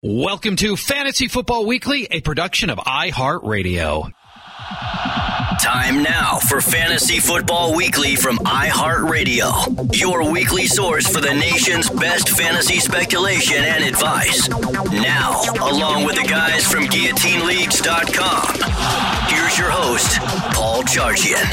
Welcome to Fantasy Football Weekly, a production of iHeartRadio. Time now for Fantasy Football Weekly from iHeartRadio, your weekly source for the nation's best fantasy speculation and advice. Now, along with the guys from GuillotineLeagues.com, here's your host, Paul Charchian.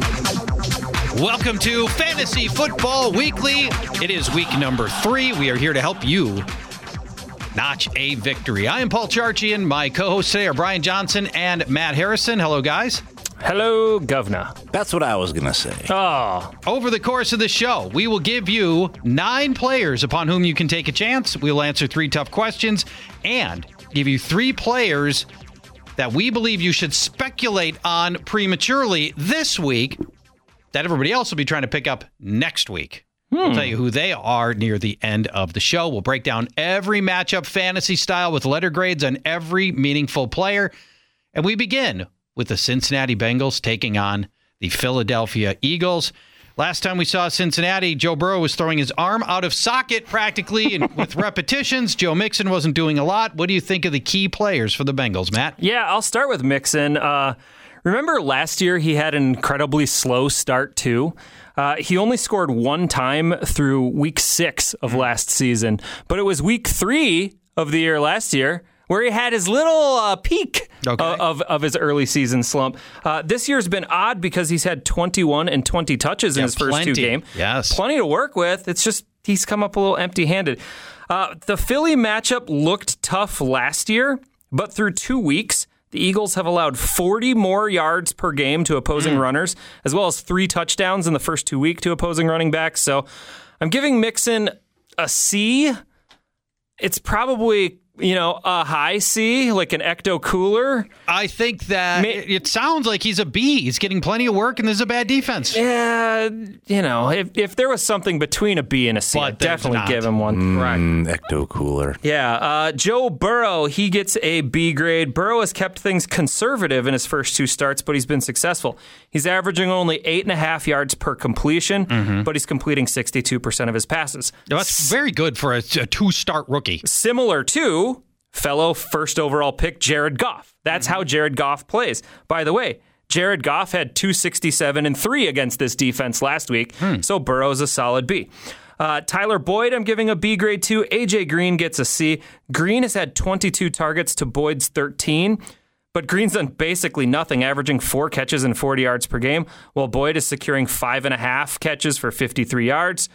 Welcome to Fantasy Football Weekly. It is week number 3. We are here to help you notch a victory. I am Paul Charchian. My co-hosts today are Brian Johnson and Matt Harrison. Hello, guys. Hello, Governor. That's what I was going to say. Oh. Over the course of the show, we will give you 9 players upon whom you can take a chance. We will answer 3 tough questions and give you 3 players that we believe you should speculate on prematurely this week that everybody else will be trying to pick up next week. We'll tell you who they are near the end of the show. We'll break down every matchup fantasy style with letter grades on every meaningful player. And we begin with the Cincinnati Bengals taking on the Philadelphia Eagles. Last time we saw Cincinnati, Joe Burrow was throwing his arm out of socket practically and with repetitions. Joe Mixon wasn't doing a lot. What do you think of the key players for the Bengals, Matt? Yeah, I'll start with Mixon. Remember last year he had an incredibly slow start too? He only scored 1 time through week 6 of last season, but it was week 3 of the year last year where he had his little peak of his early season slump. This year's been odd because he's had 21 and 20 touches in his first 2 games. Yes. Plenty to work with. It's just he's come up a little empty-handed. The Philly matchup looked tough last year, but through 2 weeks, the Eagles have allowed 40 more yards per game to opposing runners, as well as 3 touchdowns in the first 2 weeks to opposing running backs. So I'm giving Mixon a C. It's probably, a high C, like an ecto cooler. I think that it sounds like he's a B. He's getting plenty of work, and there's a bad defense. Yeah, if there was something between a B and a C, I'd definitely give him one. Right. Ecto cooler. Yeah, Joe Burrow, he gets a B grade. Burrow has kept things conservative in his first 2 starts, but he's been successful. He's averaging only 8.5 yards per completion, but he's completing 62% of his passes. Now, that's very good for a 2-start rookie. Similar to fellow first overall pick Jared Goff. That's how Jared Goff plays. By the way, Jared Goff had 267 and 3 against this defense last week, so Burrow's a solid B. Tyler Boyd, I'm giving a B grade too. AJ Green gets a C. Green has had 22 targets to Boyd's 13, but Green's done basically nothing, averaging 4 catches and 40 yards per game, while Boyd is securing 5.5 catches for 53 yards.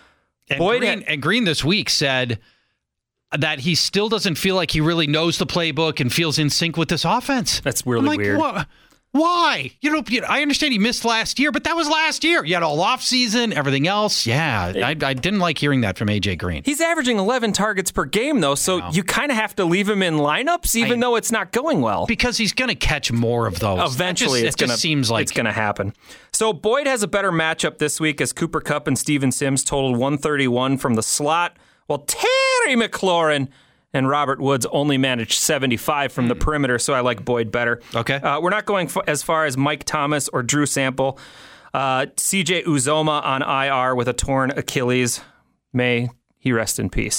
And Green this week said that he still doesn't feel like he really knows the playbook and feels in sync with this offense. That's really weird. Why? I understand he missed last year, but that was last year. You had all offseason, everything else. Yeah, I didn't like hearing that from AJ Green. He's averaging 11 targets per game, though, so you kind of have to leave him in lineups, even though it's not going well. Because he's going to catch more of those. Eventually, it seems like it's going to happen. So Boyd has a better matchup this week as Cooper Kupp and Steven Sims totaled 131 from the slot, while Terry McLaurin and Robert Woods only managed 75 from the perimeter, so I like Boyd better. Okay. We're not going as far as Mike Thomas or Drew Sample. CJ Uzoma on IR with a torn Achilles. May he rest in peace.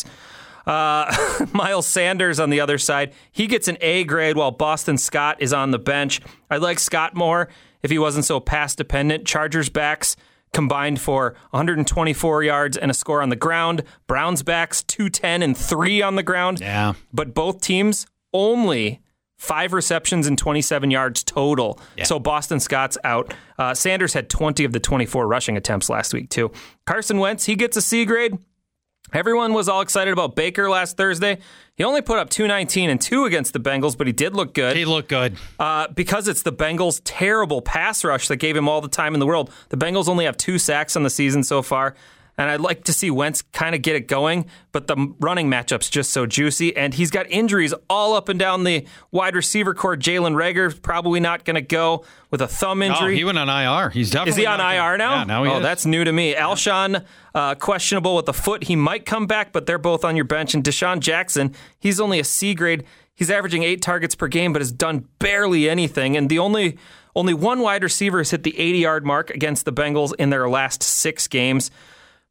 Miles Sanders on the other side. He gets an A grade while Boston Scott is on the bench. I like Scott more if he wasn't so pass-dependent. Chargers backs combined for 124 yards and a score on the ground. Browns backs 210 and 3 on the ground. Yeah. But both teams only 5 receptions and 27 yards total. Yeah. So Boston Scott's out. Sanders had 20 of the 24 rushing attempts last week too. Carson Wentz, he gets a C grade. Everyone was all excited about Baker last Thursday. He only put up 219 and 2 against the Bengals, but he did look good. He looked good. Because it's the Bengals' terrible pass rush that gave him all the time in the world. The Bengals only have 2 sacks on the season so far. And I'd like to see Wentz kind of get it going, but the running matchup's just so juicy. And he's got injuries all up and down the wide receiver core. Jalen Reagor probably not going to go with a thumb injury. Oh, he went on IR. He's definitely. Is he on IR now? Yeah, now he is. That's new to me. Alshon, questionable with the foot. He might come back, but they're both on your bench. And Deshaun Jackson, he's only a C grade. He's averaging 8 targets per game, but has done barely anything. And the only one wide receiver has hit the 80-yard mark against the Bengals in their last 6 games.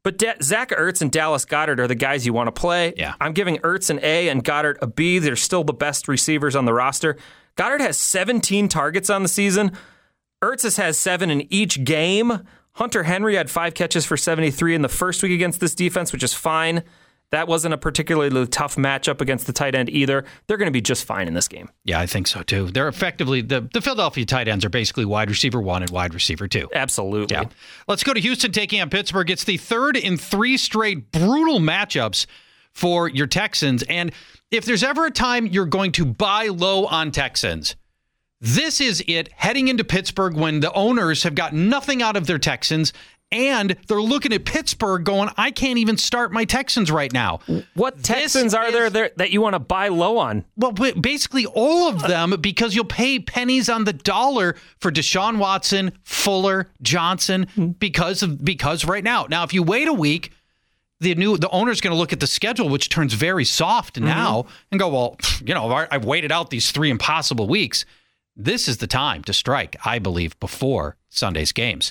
But Zach Ertz and Dallas Goedert are the guys you want to play. Yeah. I'm giving Ertz an A and Goddard a B. They're still the best receivers on the roster. Goddard has 17 targets on the season. Ertz has 7 in each game. Hunter Henry had 5 catches for 73 in the first week against this defense, which is fine. That wasn't a particularly tough matchup against the tight end either. They're going to be just fine in this game. Yeah, I think so too. They're effectively, the Philadelphia tight ends are basically wide receiver 1 and wide receiver 2. Absolutely. Yeah. Let's go to Houston taking on Pittsburgh. It's the third in 3 straight brutal matchups for your Texans. And if there's ever a time you're going to buy low on Texans, this is it, heading into Pittsburgh when the owners have got nothing out of their Texans and they're looking at Pittsburgh going, I can't even start my Texans right now. What Texans are there that you want to buy low on? Well, basically all of them, because you'll pay pennies on the dollar for Deshaun Watson, Fuller, Johnson, because right now. Now, if you wait a week, the owner's going to look at the schedule, which turns very soft now, and go, well, I've waited out these 3 impossible weeks. This is the time to strike, I believe, before Sunday's games.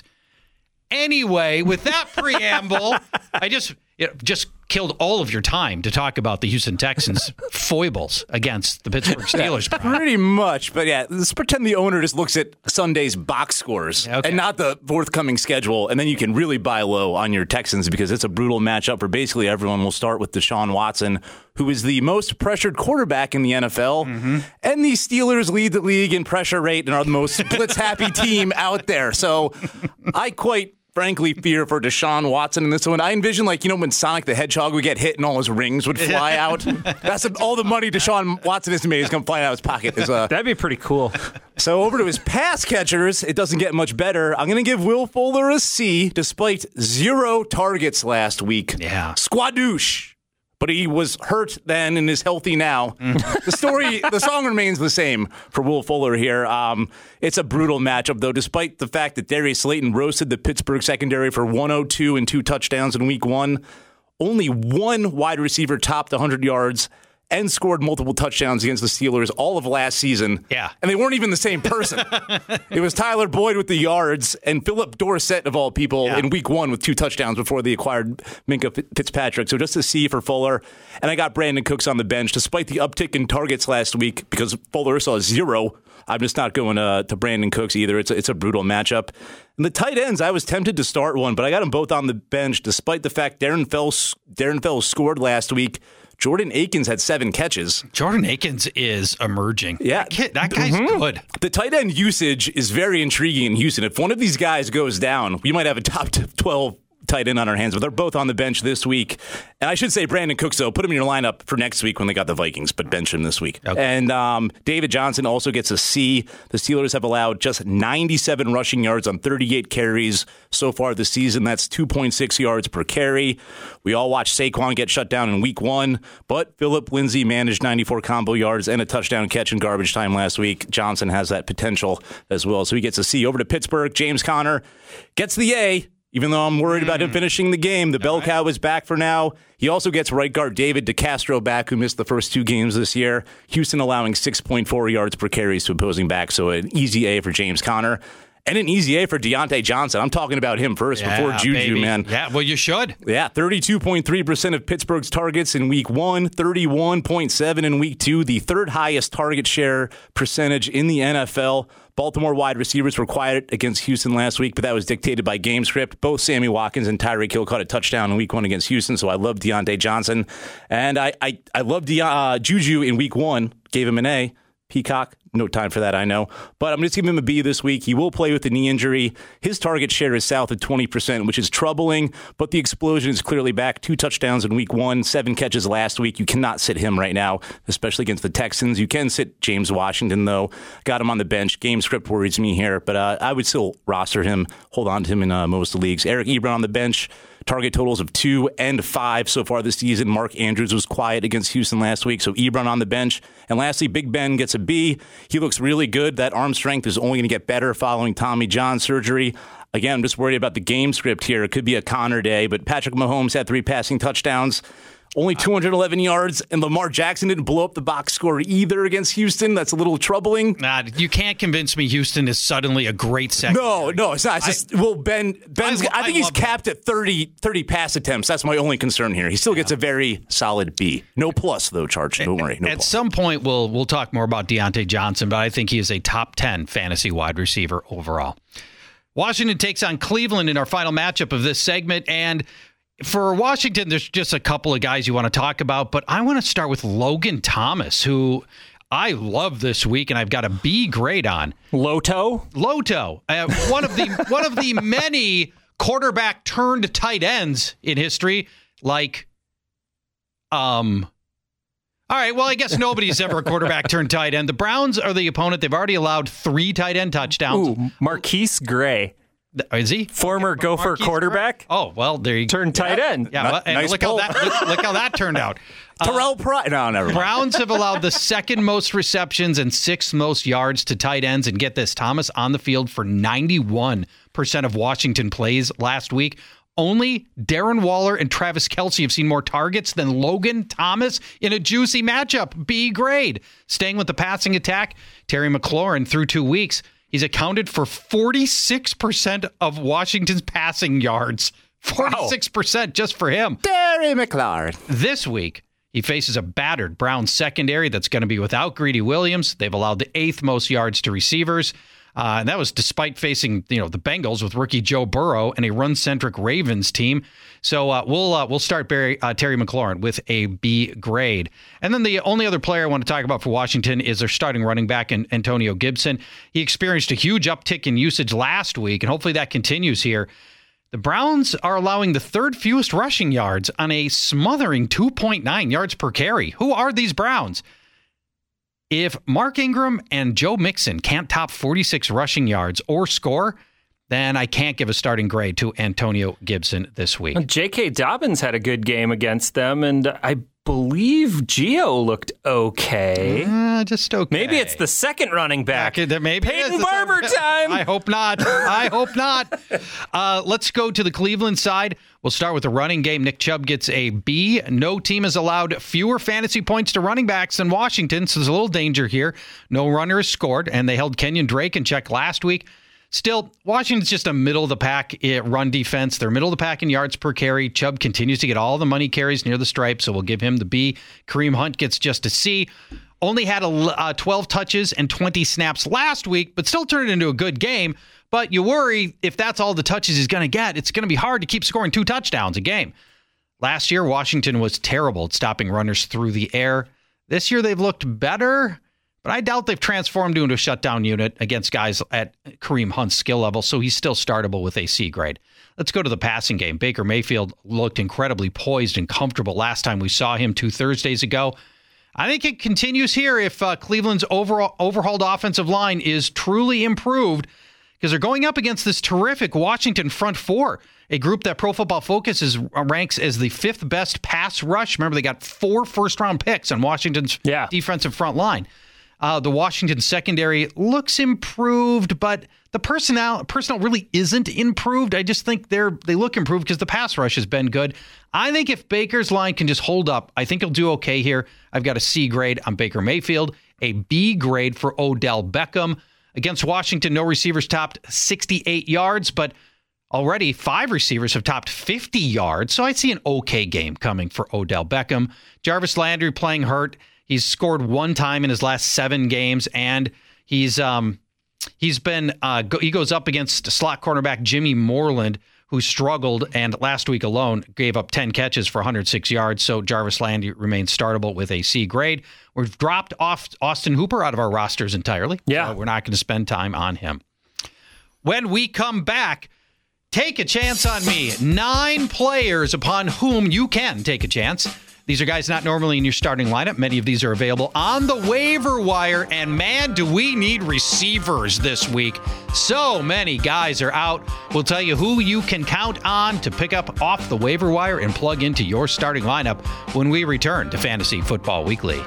Anyway, with that preamble, I just killed all of your time to talk about the Houston Texans' foibles against the Pittsburgh Steelers. Pretty much. But yeah, let's pretend the owner just looks at Sunday's box scores and not the forthcoming schedule. And then you can really buy low on your Texans because it's a brutal matchup for basically everyone. We'll start with Deshaun Watson, who is the most pressured quarterback in the NFL. And the Steelers lead the league in pressure rate and are the most blitz-happy team out there. So I quite frankly fear for Deshaun Watson in this one. I envision when Sonic the Hedgehog would get hit and all his rings would fly out. That's all the money Deshaun Watson has made is going to fly out of his pocket. That'd be pretty cool. So over to his pass catchers, it doesn't get much better. I'm going to give Will Fuller a C despite 0 targets last week. Yeah. Squadoosh. But he was hurt then and is healthy now. The song remains the same for Will Fuller here. It's a brutal matchup, though, despite the fact that Darius Slayton roasted the Pittsburgh secondary for 102 and 2 touchdowns in week 1. Only 1 wide receiver topped 100 yards and scored multiple touchdowns against the Steelers all of last season. Yeah. And they weren't even the same person. It was Tyler Boyd with the yards and Philip Dorsett, of all people, in week 1 with 2 touchdowns before they acquired Minkah Fitzpatrick. So just a C for Fuller. And I got Brandon Cooks on the bench, despite the uptick in targets last week, because Fuller saw 0. I'm just not going to Brandon Cooks either. It's a brutal matchup. And the tight ends, I was tempted to start one, but I got them both on the bench, despite the fact Darren Fells scored last week. Jordan Akins had 7 catches. Jordan Akins is emerging. Yeah. That guy's good. The tight end usage is very intriguing in Houston. If one of these guys goes down, we might have a top 12 tight end on our hands, but they're both on the bench this week. And I should say Brandon Cooks, though, put him in your lineup for next week when they got the Vikings, but bench him this week. Okay. And David Johnson also gets a C. The Steelers have allowed just 97 rushing yards on 38 carries so far this season. That's 2.6 yards per carry. We all watched Saquon get shut down in week 1, but Phillip Lindsay managed 94 combo yards and a touchdown catch in garbage time last week. Johnson has that potential as well, so he gets a C. Over to Pittsburgh, James Conner gets the A. Even though I'm worried about him finishing the game, the bell cow is back for now. He also gets right guard David DeCastro back, who missed the first 2 games this year. Houston allowing 6.4 yards per carries to opposing back, so an easy A for James Conner. And an easy A for Deontay Johnson. I'm talking about him first before Juju, baby. man. Yeah, well, you should. Yeah, 32.3% of Pittsburgh's targets in week 1, 31.7 in week 2, the 3rd highest target share percentage in the NFL. Baltimore wide receivers were quiet against Houston last week, but that was dictated by game script. Both Sammy Watkins and Tyreek Hill caught a touchdown in week 1 against Houston, so I love Deontay Johnson. And I love Juju in week 1, gave him an A. Peacock, no time for that, I know. But I'm just giving him a B this week. He will play with the knee injury. His target share is south of 20%, which is troubling, but the explosion is clearly back. 2 touchdowns in week 1, 7 catches last week. You cannot sit him right now, especially against the Texans. You can sit James Washington, though. Got him on the bench. Game script worries me here, but I would still roster him, hold on to him in most leagues. Eric Ebron on the bench. Target totals of 2 and 5 so far this season. Mark Andrews was quiet against Houston last week, so Ebron on the bench. And lastly, Big Ben gets a B. He looks really good. That arm strength is only going to get better following Tommy John surgery. Again, I'm just worried about the game script here. It could be a Connor day, but Patrick Mahomes had 3 passing touchdowns. only 211 yards, and Lamar Jackson didn't blow up the box score either against Houston. That's a little troubling. Nah, you can't convince me Houston is suddenly a great second. No, it's not. It's just, Ben's, I think he's capped at 30 pass attempts. That's my only concern here. He still gets a very solid B. No plus, though, Charge. Don't worry. No At plus. some point, we'll talk more about Deontay Johnson, but I think he is a top 10 fantasy wide receiver overall. Washington takes on Cleveland in our final matchup of this segment, and for Washington, there's just a couple of guys you want to talk about, but I want to start with Logan Thomas, who I love this week, and I've got a B grade on. Loto, one of the many quarterback turned tight ends in history. Like, all right, well, I guess nobody's ever a quarterback turned tight end. The Browns are the opponent. They've already allowed 3 tight end touchdowns. Ooh, Marquise Gray. Is he? Former Gopher Marquise quarterback. Gray? Oh, well, there you go. Turned tight end. Yeah, well, and nice look how that turned out. Terrell Pryor. No, never mind. Browns have allowed the 2nd most receptions and 6th most yards to tight ends. And get this, Thomas on the field for 91% of Washington plays last week. Only Darren Waller and Travis Kelce have seen more targets than Logan Thomas in a juicy matchup. B grade. Staying with the passing attack, Terry McLaurin through 2 weeks, he's accounted for 46% of Washington's passing yards. 46% just for him. Terry McLaurin. This week, he faces a battered Browns secondary that's going to be without Greedy Williams. They've allowed the 8th most yards to receivers. And that was despite facing, the Bengals with rookie Joe Burrow and a run-centric Ravens team. So we'll start Terry McLaurin with a B grade. And then the only other player I want to talk about for Washington is their starting running back, Antonio Gibson. He experienced a huge uptick in usage last week, and hopefully that continues here. The Browns are allowing the 3rd fewest rushing yards on a smothering 2.9 yards per carry. Who are these Browns? If Mark Ingram and Joe Mixon can't top 46 rushing yards or score, then I can't give a starting grade to Antonio Gibson this week. J.K. Dobbins had a good game against them, and I believe Gio looked okay. Just okay. Maybe it's the 2nd running back. Maybe Peyton Barber time. I hope not. Let's go to the Cleveland side. We'll start with the running game. Nick Chubb gets a B. No team has allowed fewer fantasy points to running backs than Washington, so there's a little danger here. No runner has scored, and they held Kenyon Drake in check last week. Still, Washington's just a middle-of-the-pack run defense. They're middle of the pack in yards per carry. Chubb continues to get all the money carries near the stripe, so we'll give him the B. Kareem Hunt gets just a C. Only had 12 touches and 20 snaps last week, but still turned it into a good game. But you worry if that's all the touches he's going to get, it's going to be hard to keep scoring 2 touchdowns a game. Last year, Washington was terrible at stopping runners through the air. This year, they've looked better, but I doubt they've transformed into a shutdown unit against guys at Kareem Hunt's skill level, so he's still startable with a C grade. Let's go to the passing game. Baker Mayfield looked incredibly poised and comfortable last time we saw him 2 Thursdays ago. I think it continues here if Cleveland's overhauled offensive line is truly improved, because they're going up against this terrific Washington front four, a group that Pro Football Focus ranks as the 5th best pass rush. Remember, they got 4 first-round picks on Washington's defensive front line. The Washington secondary looks improved, but the personnel really isn't improved. I just think they look improved because the pass rush has been good. I think if Baker's line can just hold up, I think he'll do okay here. I've got a C grade on Baker Mayfield, a B grade for Odell Beckham. Against Washington, no receivers topped 68 yards, but already 5 receivers have topped 50 yards, so I see an okay game coming for Odell Beckham. Jarvis Landry playing hurt. He's scored 1 time in his last 7 games, and he goes up against slot cornerback Jimmy Moreland, who struggled and last week alone gave up 10 catches for 106 yards. So Jarvis Landry remains startable with a C grade. We've dropped off Austin Hooper out of our rosters entirely. Yeah, so we're not going to spend time on him. When we come back, take a chance on me. 9 players upon whom you can take a chance. These are guys not normally in your starting lineup. Many of these are available on the waiver wire. And man, do we need receivers this week. So many guys are out. We'll tell you who you can count on to pick up off the waiver wire and plug into your starting lineup when we return to Fantasy Football Weekly.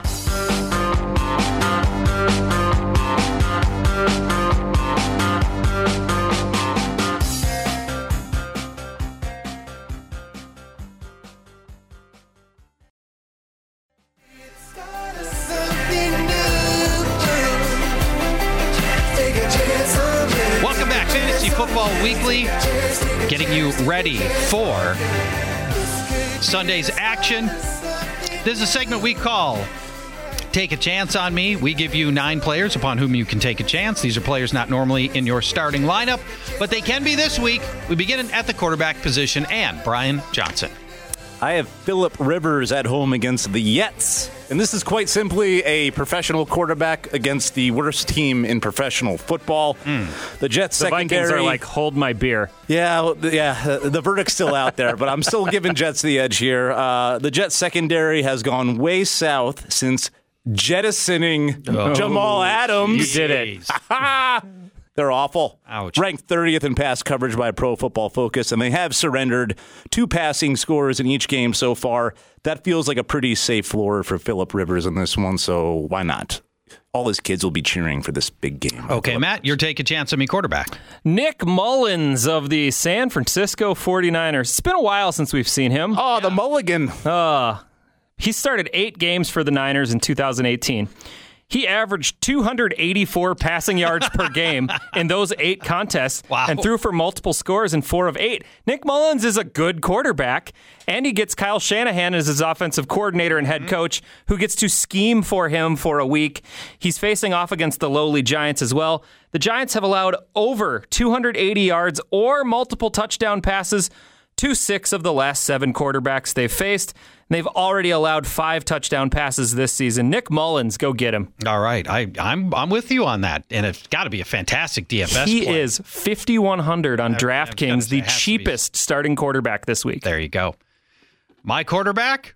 Football Weekly, getting you ready for Sunday's action. This is a segment we call Take a Chance on Me. We give you 9 players upon whom you can take a chance. These are players not normally in your starting lineup, but they can be this week. We begin at the quarterback position, and Brian Johnson. I have Phillip Rivers at home against the Jets. And this is quite simply a professional quarterback against the worst team in professional football. The Jets secondary. The Vikings are like, hold my beer. Yeah, the verdict's still out there, but I'm still giving Jets the edge here. The Jets secondary has gone way south since jettisoning Jamal Adams. You did it. They're awful. Ouch. Ranked 30th in pass coverage by Pro Football Focus, and they have surrendered 2 passing scores in each game so far. That feels like a pretty safe floor for Phillip Rivers in this one, so why not? All his kids will be cheering for this big game. Okay, Matt, your Take a Chance on Me quarterback. Nick Mullins of the San Francisco 49ers. It's been a while since we've seen him. Oh, the mulligan. He started 8 games for the Niners in 2018. He averaged 284 passing yards per game in those 8 contests and threw for multiple scores in 4 of 8. Nick Mullins is a good quarterback, and he gets Kyle Shanahan as his offensive coordinator and head coach, who gets to scheme for him for a week. He's facing off against the lowly Giants as well. The Giants have allowed over 280 yards or multiple touchdown passes to 6 of the last 7 quarterbacks they've faced. They've already allowed 5 touchdown passes this season. Nick Mullins, go get him. All right. I'm with you on that. And it's got to be a fantastic DFS He play. is 5,100 on DraftKings, the cheapest starting quarterback this week. There you go. My quarterback?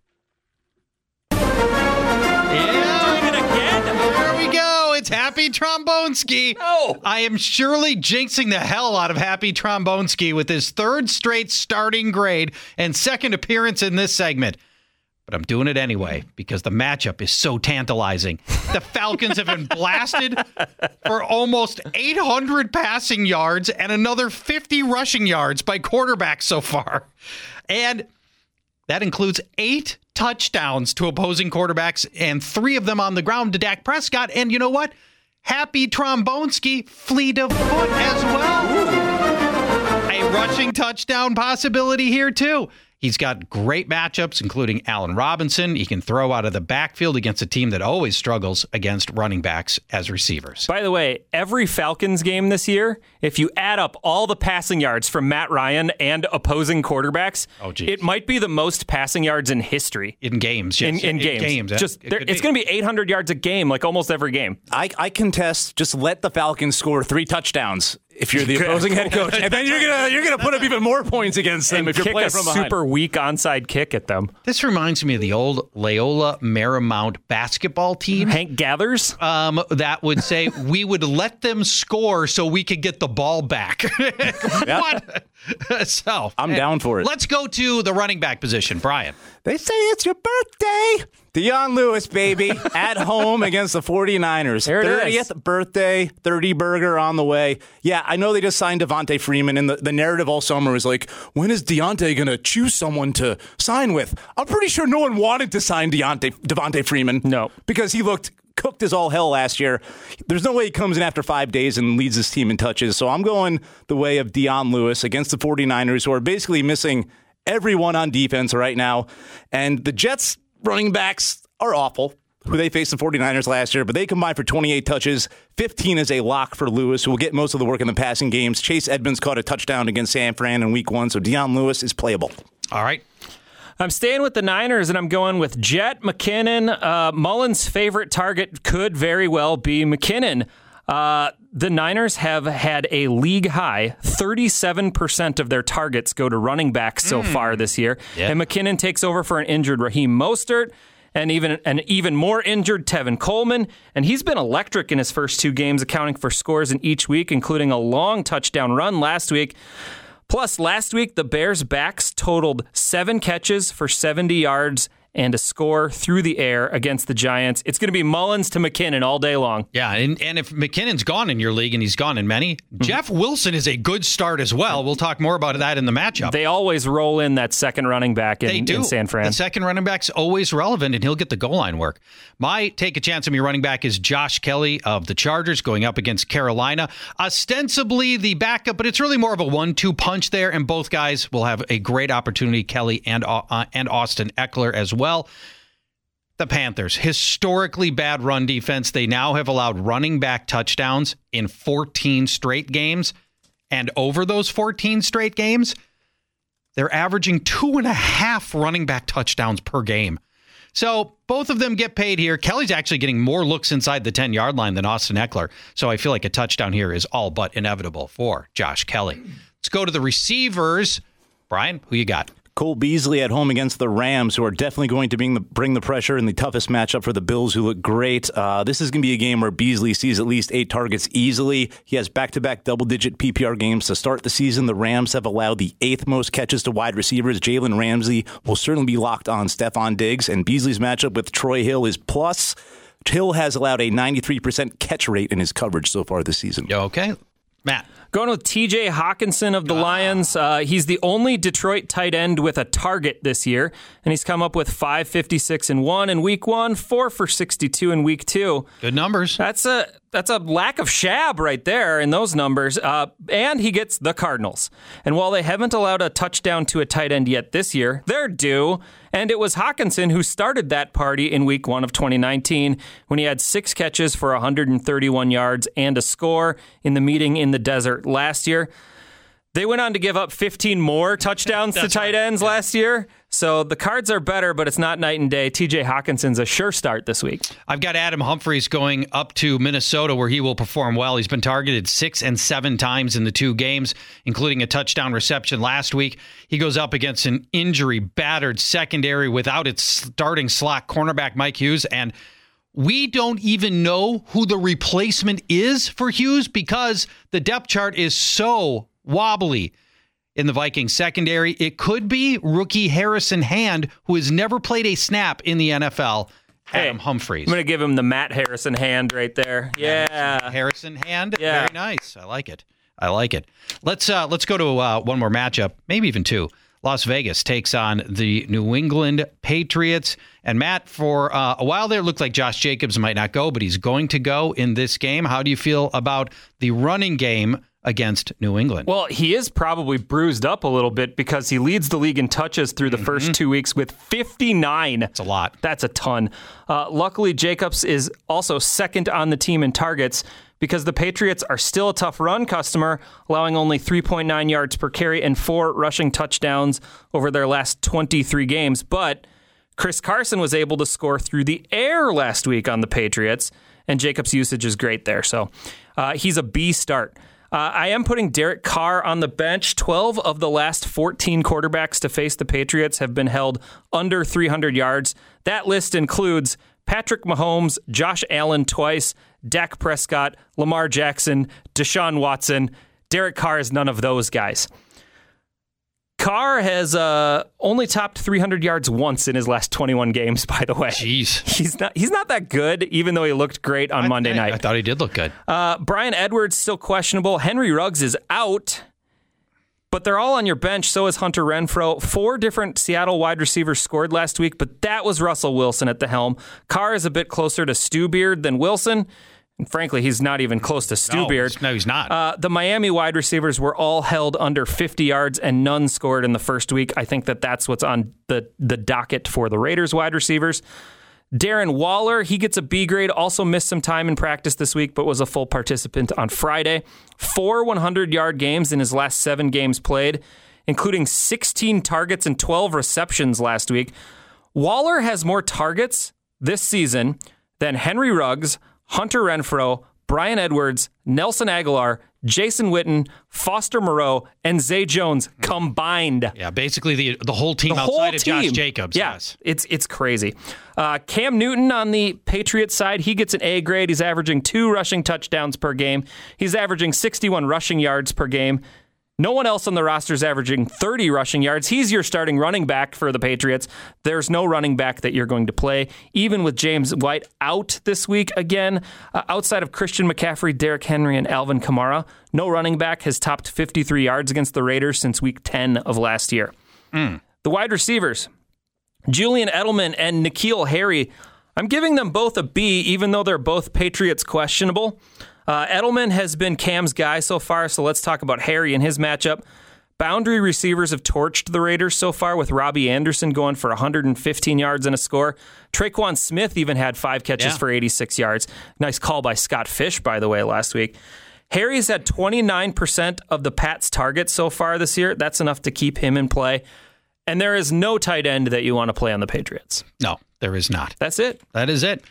Yeah. Doing it again? There we go. It's Happy Trombonski. No. I am surely jinxing the hell out of Happy Trombonski with his 3rd straight starting grade and 2nd appearance in this segment. But I'm doing it anyway because the matchup is so tantalizing. The Falcons have been blasted for almost 800 passing yards and another 50 rushing yards by quarterbacks so far. And that includes 8 touchdowns to opposing quarterbacks and 3 of them on the ground to Dak Prescott. And you know what? Happy Trombonski, fleet of foot as well. A rushing touchdown possibility here, too. He's got great matchups, including Allen Robinson. He can throw out of the backfield against a team that always struggles against running backs as receivers. By the way, every Falcons game this year, if you add up all the passing yards from Matt Ryan and opposing quarterbacks, it might be the most passing yards in history. In games. Yes. In games. It's going to be 800 yards a game, like almost every game. I contest. Just let the Falcons score 3 touchdowns if you're the opposing head coach, and then you're gonna put up even more points against them if you're playing from behind. Super weak onside kick at them. This reminds me of the old Loyola Marymount basketball team. Hank Gathers? That would say we would let them score so we could get the ball back. What? So I'm down for it. Let's go to the running back position, Brian. They say it's your birthday. Deion Lewis, baby, at home against the 49ers. There it is. 30th birthday, 30 burger on the way. Yeah, I know they just signed Devontae Freeman, and the narrative all summer was like, when is Deontay going to choose someone to sign with? I'm pretty sure no one wanted to sign Devontae Freeman. No. Because he looked cooked as all hell last year. There's no way he comes in after 5 days and leads his team in touches. So I'm going the way of Deion Lewis against the 49ers, who are basically missing everyone on defense right now. And the Jets running backs are awful, who they faced the 49ers last year, but they combined for 28 touches. 15 is a lock for Lewis, who will get most of the work in the passing games. Chase Edmonds caught a touchdown against San Fran in week 1, so Deion Lewis is playable. All right. I'm staying with the Niners, and I'm going with Jet McKinnon. Mullins' favorite target could very well be McKinnon. The Niners have had a league-high 37% of their targets go to running backs so far this year. Yeah. And McKinnon takes over for an injured Raheem Mostert and even an even more injured Tevin Coleman. And he's been electric in his first 2 games, accounting for scores in each week, including a long touchdown run last week. Plus, last week, the Bears' backs totaled 7 catches for 70 yards and a score through the air against the Giants. It's going to be Mullins to McKinnon all day long. Yeah, and if McKinnon's gone in your league, and he's gone in many, Jeff Wilson is a good start as well. We'll talk more about that in the matchup. They always roll in that second running back in San Fran. The second running back's always relevant, and he'll get the goal line work. My take a chance on your running back is Josh Kelly of the Chargers going up against Carolina. Ostensibly the backup, but it's really more of a 1-2 punch there, and both guys will have a great opportunity, Kelly and Austin Eckler as well. The Panthers, historically bad run defense. They now have allowed running back touchdowns in 14 straight games. And over those 14 straight games, they're averaging 2.5 running back touchdowns per game. So both of them get paid here. Kelly's actually getting more looks inside the 10-yard line than Austin Eckler. So I feel like a touchdown here is all but inevitable for Josh Kelly. Let's go to the receivers. Brian, who you got? Cole Beasley at home against the Rams, who are definitely going to bring the pressure in the toughest matchup for the Bills, who look great. This is going to be a game where Beasley sees at least 8 targets easily. He has back-to-back double-digit PPR games to start the season. The Rams have allowed the 8th most catches to wide receivers. Jalen Ramsey will certainly be locked on Stephon Diggs, and Beasley's matchup with Troy Hill is plus. Hill has allowed a 93% catch rate in his coverage so far this season. Okay. Matt. Going with TJ Hawkinson of the Lions. He's the only Detroit tight end with a target this year, and he's come up with 556 in week 1, 4 for 62 in week 2. Good numbers. That's a lack of shab right there in those numbers. And he gets the Cardinals. And while they haven't allowed a touchdown to a tight end yet this year, they're due. And it was Hawkinson who started that party in week 1 of 2019 when he had 6 catches for 131 yards and a score in the meeting in the desert last year. They went on to give up 15 more touchdowns to tight ends last year. So the Cards are better, but it's not night and day. TJ Hawkinson's a sure start this week. I've got Adam Humphries going up to Minnesota, where he will perform well. He's been targeted 6 and 7 times in the 2 games, including a touchdown reception last week. He goes up against an injury-battered secondary without its starting slot cornerback Mike Hughes, and we don't even know who the replacement is for Hughes because the depth chart is so wobbly in the Vikings secondary. It could be rookie Harrison Hand, who has never played a snap in the NFL. Adam Humphries. I'm going to give him the Matt Harrison Hand right there. Yeah. Harrison Hand. Yeah. Very nice. I like it. Let's go to one more matchup, maybe even 2. Las Vegas takes on the New England Patriots. And Matt, for a while there, it looked like Josh Jacobs might not go, but he's going to go in this game. How do you feel about the running game against New England? Well, he is probably bruised up a little bit because he leads the league in touches through the first 2 weeks with 59. That's a lot. That's a ton. Luckily, Jacobs is also second on the team in targets because the Patriots are still a tough run customer, allowing only 3.9 yards per carry and 4 rushing touchdowns over their last 23 games. But Chris Carson was able to score through the air last week on the Patriots, and Jacobs' usage is great there. So he's a B start. I am putting Derek Carr on the bench. 12 of the last 14 quarterbacks to face the Patriots have been held under 300 yards. That list includes Patrick Mahomes, Josh Allen twice, Dak Prescott, Lamar Jackson, Deshaun Watson. Derek Carr is none of those guys. Carr has only topped 300 yards once in his last 21 games, by the way. Jeez. He's not that good, even though he looked great on Monday night. I thought he did look good. Bryan Edwards still questionable. Henry Ruggs is out, but they're all on your bench. So is Hunter Renfrow. 4 different Seattle wide receivers scored last week, but that was Russell Wilson at the helm. Carr is a bit closer to Stu Beard than Wilson. And frankly, he's not even close to Stu Beard. No, he's not. The Miami wide receivers were all held under 50 yards and none scored in the first week. I think that's what's on the docket for the Raiders wide receivers. Darren Waller, he gets a B grade, also missed some time in practice this week, but was a full participant on Friday. 4 100-yard games in his last 7 games played, including 16 targets and 12 receptions last week. Waller has more targets this season than Henry Ruggs, Hunter Renfrow, Bryan Edwards, Nelson Aguilar, Jason Witten, Foster Moreau, and Zay Jones combined. Yeah, basically the whole team outside of Josh Jacobs. Yeah, yes. It's crazy. Cam Newton on the Patriots side, he gets an A grade. He's averaging 2 rushing touchdowns per game. He's averaging 61 rushing yards per game. No one else on the roster is averaging 30 rushing yards. He's your starting running back for the Patriots. There's no running back that you're going to play, even with James White out this week again. Outside of Christian McCaffrey, Derrick Henry, and Alvin Kamara, no running back has topped 53 yards against the Raiders since week 10 of last year. The wide receivers, Julian Edelman and N'Keal Harry, I'm giving them both a B, even though they're both Patriots questionable. Edelman has been Cam's guy so far, so let's talk about Harry and his matchup. Boundary receivers have torched the Raiders so far, with Robbie Anderson going for 115 yards and a score. Traquan Smith even had 5 catches for 86 yards. Nice call by Scott Fish, by the way, last week. Harry's had 29% of the Pats' targets so far this year. That's enough to keep him in play. And there is no tight end that you want to play on the Patriots. No, there is not. That's it. That is it.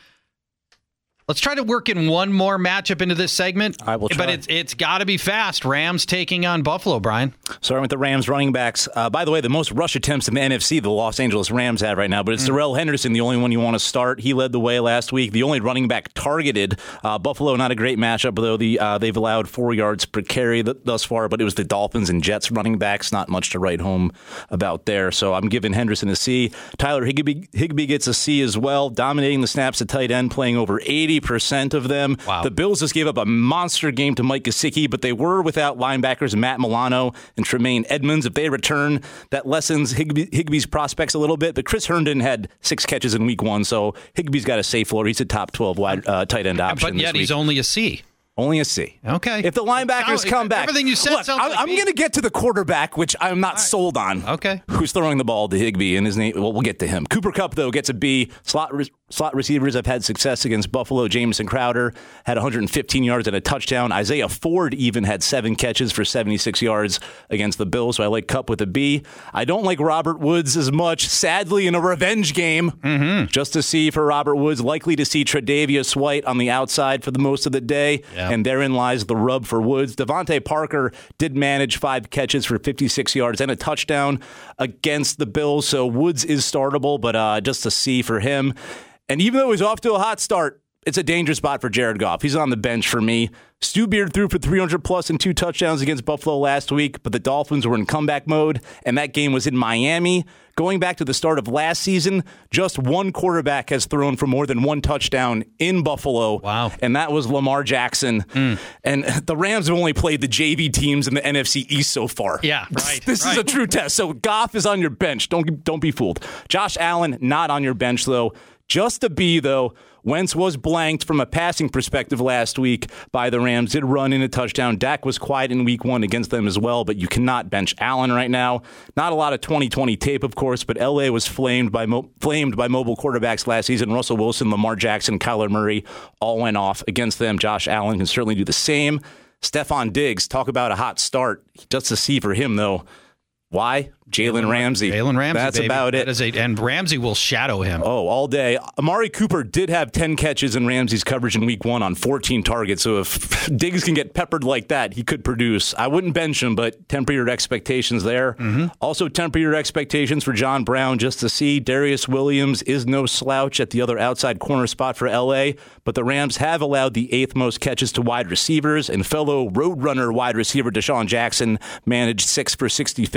Let's try to work in one more matchup into this segment. I will try. But it's got to be fast. Rams taking on Buffalo, Brian. Starting with the Rams running backs. By the way, the most rush attempts in the NFC, the Los Angeles Rams have right now. But it's Darrell Henderson, the only one you want to start. He led the way last week. The only running back targeted. Buffalo, not a great matchup, though. They've allowed 4 yards per carry thus far. But it was the Dolphins and Jets running backs. Not much to write home about there. So I'm giving Henderson a C. Tyler Higbee gets a C as well. Dominating the snaps at tight end, playing over 80% of them. Wow. The Bills just gave up a monster game to Mike Gesicki, but they were without linebackers Matt Milano and Tremaine Edmonds. If they return, that lessens Higbee's prospects a little bit. But Chris Herndon had 6 catches in week 1, so Higbee's got a safe floor. He's a top 12 wide tight end option. But yet this week. he's only a C. Only a C. Okay. If the linebackers come back. Everything you said Look, sounds like I'm B. going to get to the quarterback, which I'm not sold on. Okay. Who's throwing the ball to Higbee, and his name, well, we'll get to him. Cooper Kupp, though, gets a B. Slot receivers have had success against Buffalo. Jamison Crowder had 115 yards and a touchdown. Isaiah Ford even had 7 catches for 76 yards against the Bills, so I like Kupp with a B. I don't like Robert Woods as much, sadly, in a revenge game. Just a C for Robert Woods. Likely to see Tre'Davious White on the outside for the most of the day, and therein lies the rub for Woods. Devontae Parker did manage 5 catches for 56 yards and a touchdown against the Bills, so Woods is startable, but just a C for him. And even though he's off to a hot start, it's a dangerous spot for Jared Goff. He's on the bench for me. Stu Beard threw for 300-plus and 2 touchdowns against Buffalo last week, but the Dolphins were in comeback mode, and that game was in Miami. Going back to the start of last season, just one quarterback has thrown for more than 1 touchdown in Buffalo. Wow. And that was Lamar Jackson. And the Rams have only played the JV teams in the NFC East so far. Yeah, right. This is a true test. So Goff is on your bench. Don't be fooled. Josh Allen, not on your bench, though. Just a B, though. Wentz was blanked from a passing perspective last week by the Rams. Did run in a touchdown. Dak was quiet in week 1 against them as well, but you cannot bench Allen right now. Not a lot of 2020 tape, of course, but LA was flamed by mobile quarterbacks last season. Russell Wilson, Lamar Jackson, Kyler Murray all went off against them. Josh Allen can certainly do the same. Stephon Diggs, talk about a hot start. Just a C for him, though. Why? Jalen Ramsey. That's baby. about it. And Ramsey will shadow him. Oh, all day. Amari Cooper did have 10 catches in Ramsey's coverage in week 1 on 14 targets. So if Diggs can get peppered like that, he could produce. I wouldn't bench him, but temper your expectations there. Also temper your expectations for John Brown just to see. Darius Williams is no slouch at the other outside corner spot for L.A., but the Rams have allowed the 8th most catches to wide receivers, and fellow Roadrunner wide receiver Deshaun Jackson managed 6 for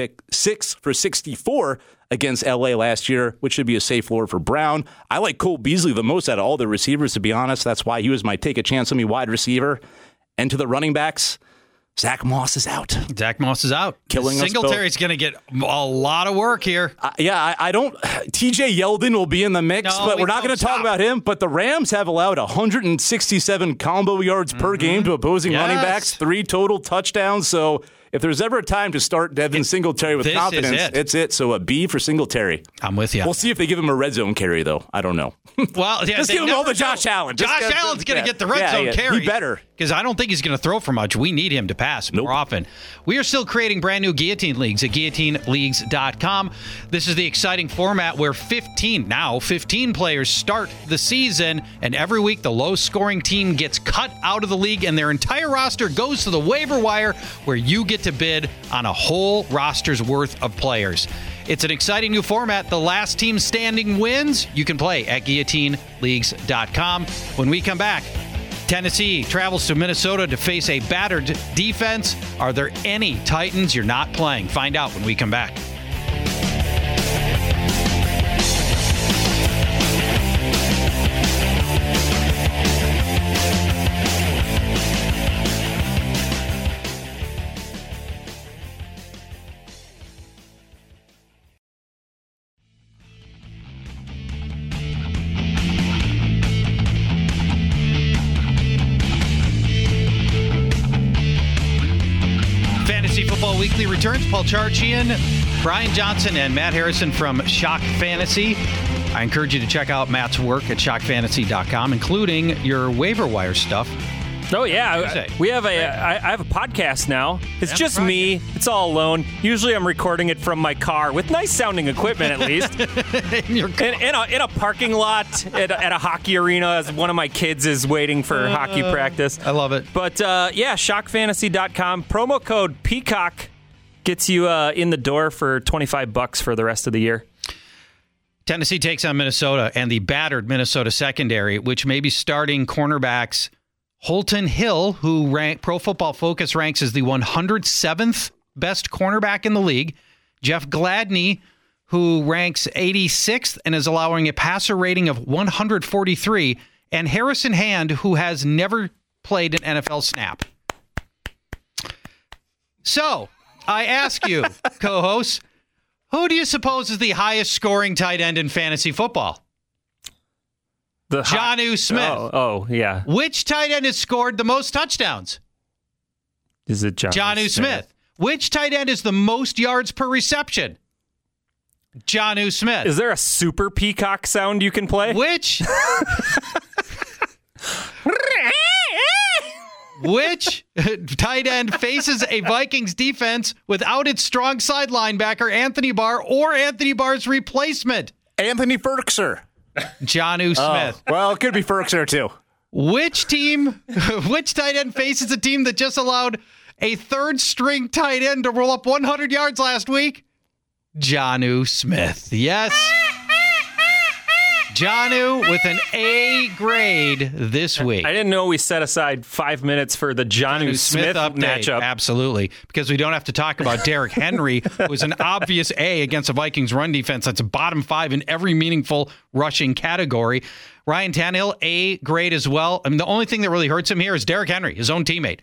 64 against L.A. last year, which should be a safe floor for Brown. I like Cole Beasley the most out of all the receivers, to be honest. That's why he was my take a chance on me wide receiver. And to the running backs, Zach Moss is out. Zach Moss is out. Killing us both. Singletary's going to get a lot of work here. I don't. TJ Yeldon will be in the mix, but we're not going to talk about him. But the Rams have allowed 167 combo yards per game to opposing running backs, 3 total touchdowns. So if there's ever a time to start Devin Singletary with confidence, it's it. So a B for Singletary. I'm with you. We'll see if they give him a red zone carry, though. I don't know. Well, yeah, just give him all the Josh Allen. Josh Allen's going to get the red zone carry. He better. Because I don't think he's going to throw for much. We need him to pass more often. We are still creating brand new Guillotine Leagues at guillotineleagues.com. This is the exciting format where 15 players start the season, and every week the low-scoring team gets cut out of the league, and their entire roster goes to the waiver wire where you get to bid on a whole roster's worth of players. It's an exciting new format. The last team standing wins. You can play at guillotineleagues.com. When we come back, Tennessee travels to Minnesota to face a battered defense. Are there any Titans you're not playing? Find out when we come back. Football Weekly returns. Paul Charchian, Brian Johnson, and Matt Harrison from Shock Fantasy. I encourage you to check out Matt's work at shockfantasy.com, including your waiver wire stuff. Oh, yeah. We have I have a podcast now. It's just me. It's all alone. Usually I'm recording it from my car with nice sounding equipment, at least. in a parking lot at a hockey arena as one of my kids is waiting for hockey practice. I love it. But, shockfantasy.com. Promo code Peacock gets you in the door for $25 for the rest of the year. Tennessee takes on Minnesota and the battered Minnesota secondary, which may be starting cornerbacks Holton Hill, who Pro Football Focus ranks as the 107th best cornerback in the league. Jeff Gladney, who ranks 86th and is allowing a passer rating of 143. And Harrison Hand, who has never played an NFL snap. So, I ask you, co-hosts, who do you suppose is the highest scoring tight end in fantasy football? Jonnu Smith. Oh, yeah. Which tight end has scored the most touchdowns? Is it Jonnu Smith? Which tight end is the most yards per reception? Jonnu Smith. Is there a super peacock sound you can play? Which tight end faces a Vikings defense without its strong side linebacker, Anthony Barr, or Anthony Barr's replacement? Anthony Firkser. Jonnu Smith. Well, it could be Firkser, too. Which tight end faces a team that just allowed a third-string tight end to roll up 100 yards last week? Jonnu Smith. Yes. Jonnu with an A grade this week. I didn't know we set aside 5 minutes for the Jonnu Smith matchup. Absolutely. Because we don't have to talk about Derrick Henry, who is an obvious A against a Vikings run defense that's bottom 5 in every meaningful rushing category. Ryan Tannehill, A grade as well. I mean, the only thing that really hurts him here is Derrick Henry, his own teammate.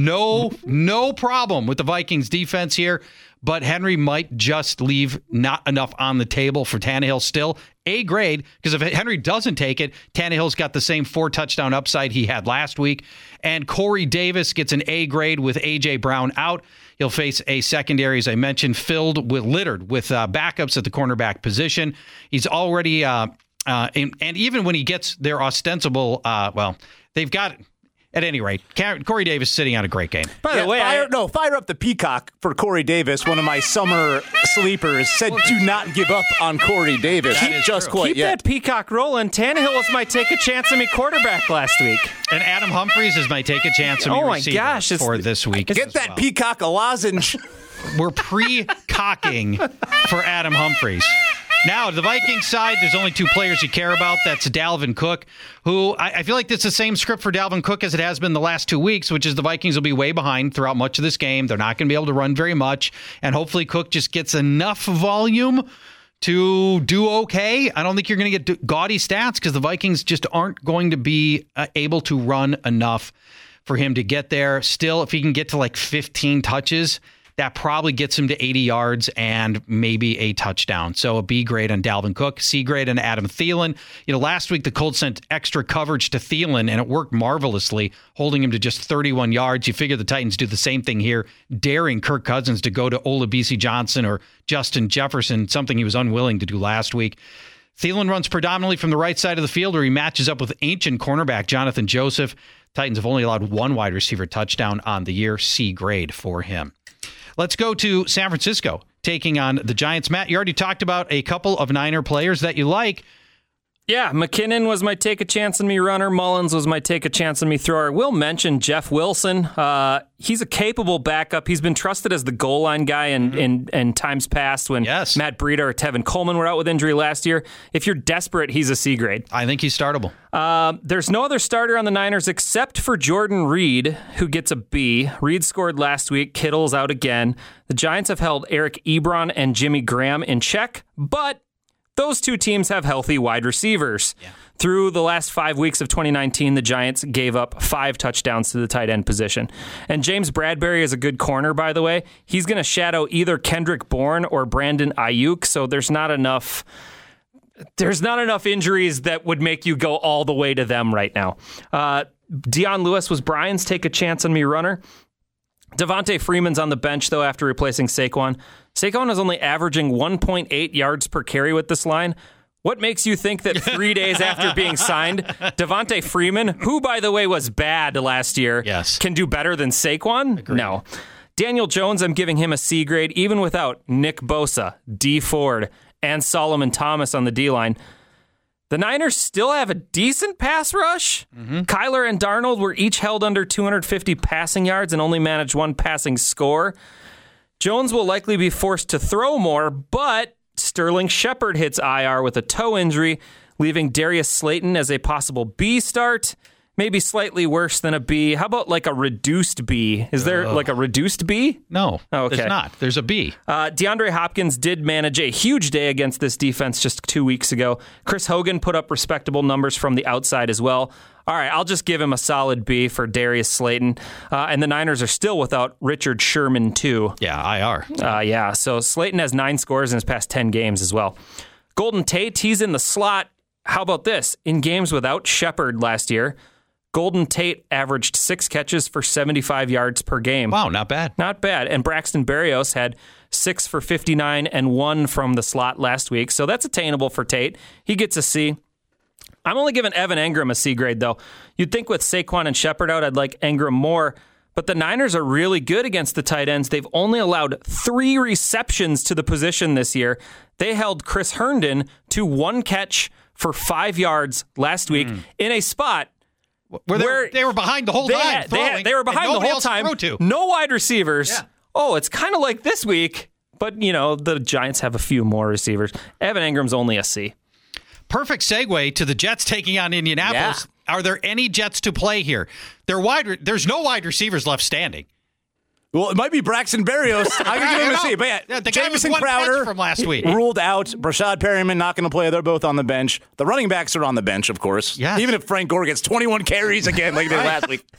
No problem with the Vikings defense here, but Henry might just leave not enough on the table for Tannehill still. A grade, because if Henry doesn't take it, Tannehill's got the same 4-touchdown upside he had last week. And Corey Davis gets an A grade with A.J. Brown out. He'll face a secondary, as I mentioned, littered with backups at the cornerback position. He's already, and even when he gets their ostensible, they've got... At any rate, Corey Davis sitting on a great game. By the way, fire up the Peacock for Corey Davis. One of my summer sleepers said, "Do not give up on Corey Davis." Keep that Peacock rolling. Tannehill was my take a chance on me quarterback last week, and Adam Humphries is my take a chance on me receiver for this week. Get that Peacock a lozenge. We're pre-cocking for Adam Humphries. Now, the Vikings side, there's only 2 players you care about. That's Dalvin Cook, who I feel like it's the same script for Dalvin Cook as it has been the last 2 weeks, which is the Vikings will be way behind throughout much of this game. They're not going to be able to run very much, and hopefully Cook just gets enough volume to do okay. I don't think you're going to get gaudy stats because the Vikings just aren't going to be able to run enough for him to get there. Still, if he can get to like 15 touches, that probably gets him to 80 yards and maybe a touchdown. So a B grade on Dalvin Cook, C grade on Adam Thielen. Last week the Colts sent extra coverage to Thielen, and it worked marvelously, holding him to just 31 yards. You figure the Titans do the same thing here, daring Kirk Cousins to go to Olabisi Johnson or Justin Jefferson, something he was unwilling to do last week. Thielen runs predominantly from the right side of the field, where he matches up with ancient cornerback Jonathan Joseph. Titans have only allowed 1 wide receiver touchdown on the year, C grade for him. Let's go to San Francisco, taking on the Giants. Matt, you already talked about a couple of Niner players that you like. Yeah, McKinnon was my take a chance on me runner. Mullins was my take a chance on me thrower. We'll mention Jeff Wilson. He's a capable backup. He's been trusted as the goal line guy in times past when Matt Breida or Tevin Coleman were out with injury last year. If you're desperate, he's a C grade. I think he's startable. There's no other starter on the Niners except for Jordan Reed, who gets a B. Reed scored last week. Kittle's out again. The Giants have held Eric Ebron and Jimmy Graham in check, but those two teams have healthy wide receivers. Yeah. Through the last 5 weeks of 2019, the Giants gave up 5 touchdowns to the tight end position. And James Bradbury is a good corner, by the way. He's going to shadow either Kendrick Bourne or Brandon Ayuk, so there's not enough injuries that would make you go all the way to them right now. Dion Lewis was Brian's take a chance on me runner. Devontae Freeman's on the bench, though, after replacing Saquon. Saquon is only averaging 1.8 yards per carry with this line. What makes you think that 3 days after being signed, Devontae Freeman, who, by the way, was bad last year, can do better than Saquon? Agreed. No. Daniel Jones, I'm giving him a C grade, even without Nick Bosa, D Ford, and Solomon Thomas on the D-line. The Niners still have a decent pass rush. Kyler and Darnold were each held under 250 passing yards and only managed 1 passing score. Jones will likely be forced to throw more, but Sterling Shepard hits IR with a toe injury, leaving Darius Slayton as a possible B start. Maybe slightly worse than a B. How about like a reduced B? Is there like a reduced B? No, there's not. There's a B. DeAndre Hopkins did manage a huge day against this defense just 2 weeks ago. Chris Hogan put up respectable numbers from the outside as well. All right, I'll just give him a solid B for Darius Slayton. And the Niners are still without Richard Sherman, too. Yeah, IR. So Slayton has 9 scores in his past 10 games as well. Golden Tate, he's in the slot. How about this? In games without Shepard last year, Golden Tate averaged 6 catches for 75 yards per game. Wow, not bad. Not bad. And Braxton Berrios had 6 for 59 and 1 from the slot last week. So that's attainable for Tate. He gets a C. I'm only giving Evan Engram a C grade, though. You'd think with Saquon and Shepard out, I'd like Engram more. But the Niners are really good against the tight ends. They've only allowed 3 receptions to the position this year. They held Chris Herndon to 1 catch for 5 yards last week in a spot where they were behind the whole time. They were behind the whole time. No wide receivers. Yeah. Oh, it's kind of like this week. But, the Giants have a few more receivers. Evan Engram's only a C. Perfect segue to the Jets taking on Indianapolis. Yeah. Are there any Jets to play here? There's no wide receivers left standing. Well, it might be Braxton Berrios. I'm going to give him a C. But the guy was one Crowder from last week. Ruled out. Brashad Perryman not going to play. They're both on the bench. The running backs are on the bench, of course. Yes. Even if Frank Gore gets 21 carries again like he did last week.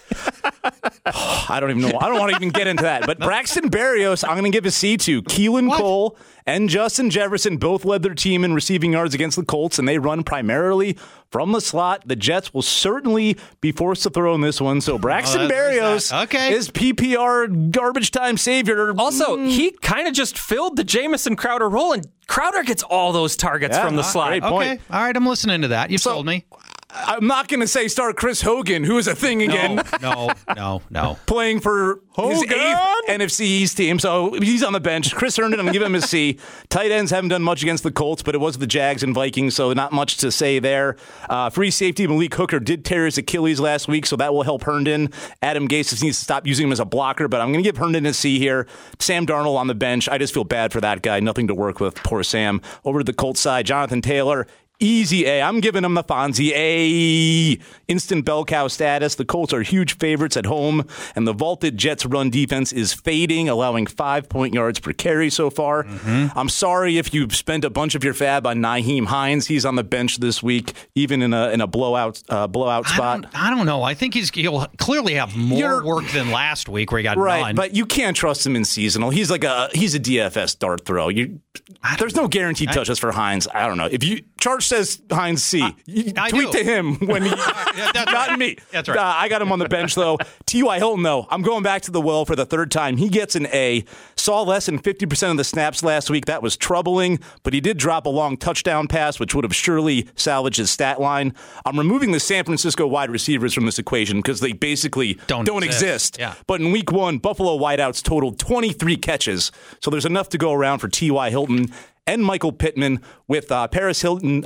I don't even know. I don't want to even get into that. But Braxton Berrios, I'm going to give a C to. Keelan Cole and Justin Jefferson both led their team in receiving yards against the Colts, and they run primarily from the slot. The Jets will certainly be forced to throw in this one. So Braxton Berrios is PPR garbage time savior. Also, he kind of just filled the Jamison Crowder role, and Crowder gets all those targets from the slot. Great point. All right, I'm listening to that. You told me. I'm not going to say start Chris Hogan, who is a thing again. No. Playing for his 8th NFC East team, so he's on the bench. Chris Herndon, I'm going to give him a C. Tight ends haven't done much against the Colts, but it was the Jags and Vikings, so not much to say there. Free safety Malik Hooker did tear his Achilles last week, so that will help Herndon. Adam Gase just needs to stop using him as a blocker, but I'm going to give Herndon a C here. Sam Darnold on the bench. I just feel bad for that guy. Nothing to work with. Poor Sam. Over to the Colts side, Jonathan Taylor. Easy A. I'm giving them the Fonzie A. Instant bell cow status. The Colts are huge favorites at home, and the vaulted Jets run defense is fading, allowing 5 yards per carry so far. I'm sorry if you've spent a bunch of your fab on Nyheim Hines. He's on the bench this week, even in a blowout spot. I don't know. I think he'll clearly have more work than last week where he got none. But you can't trust him in seasonal. He's a DFS dart throw. There's no guaranteed touches for Hines. I don't know. If Charge says Hines C. Tweet to him when he not me. That's right. I got him on the bench, though. T.Y. Hilton, though, I'm going back to the well for the 3rd time. He gets an A. Saw less than 50% of the snaps last week. That was troubling, but he did drop a long touchdown pass, which would have surely salvaged his stat line. I'm removing the San Francisco wide receivers from this equation because they basically don't exist. Yeah. But in week 1, Buffalo wideouts totaled 23 catches, so there's enough to go around for T.Y. Hilton. and Michael Pittman with Paris Campbell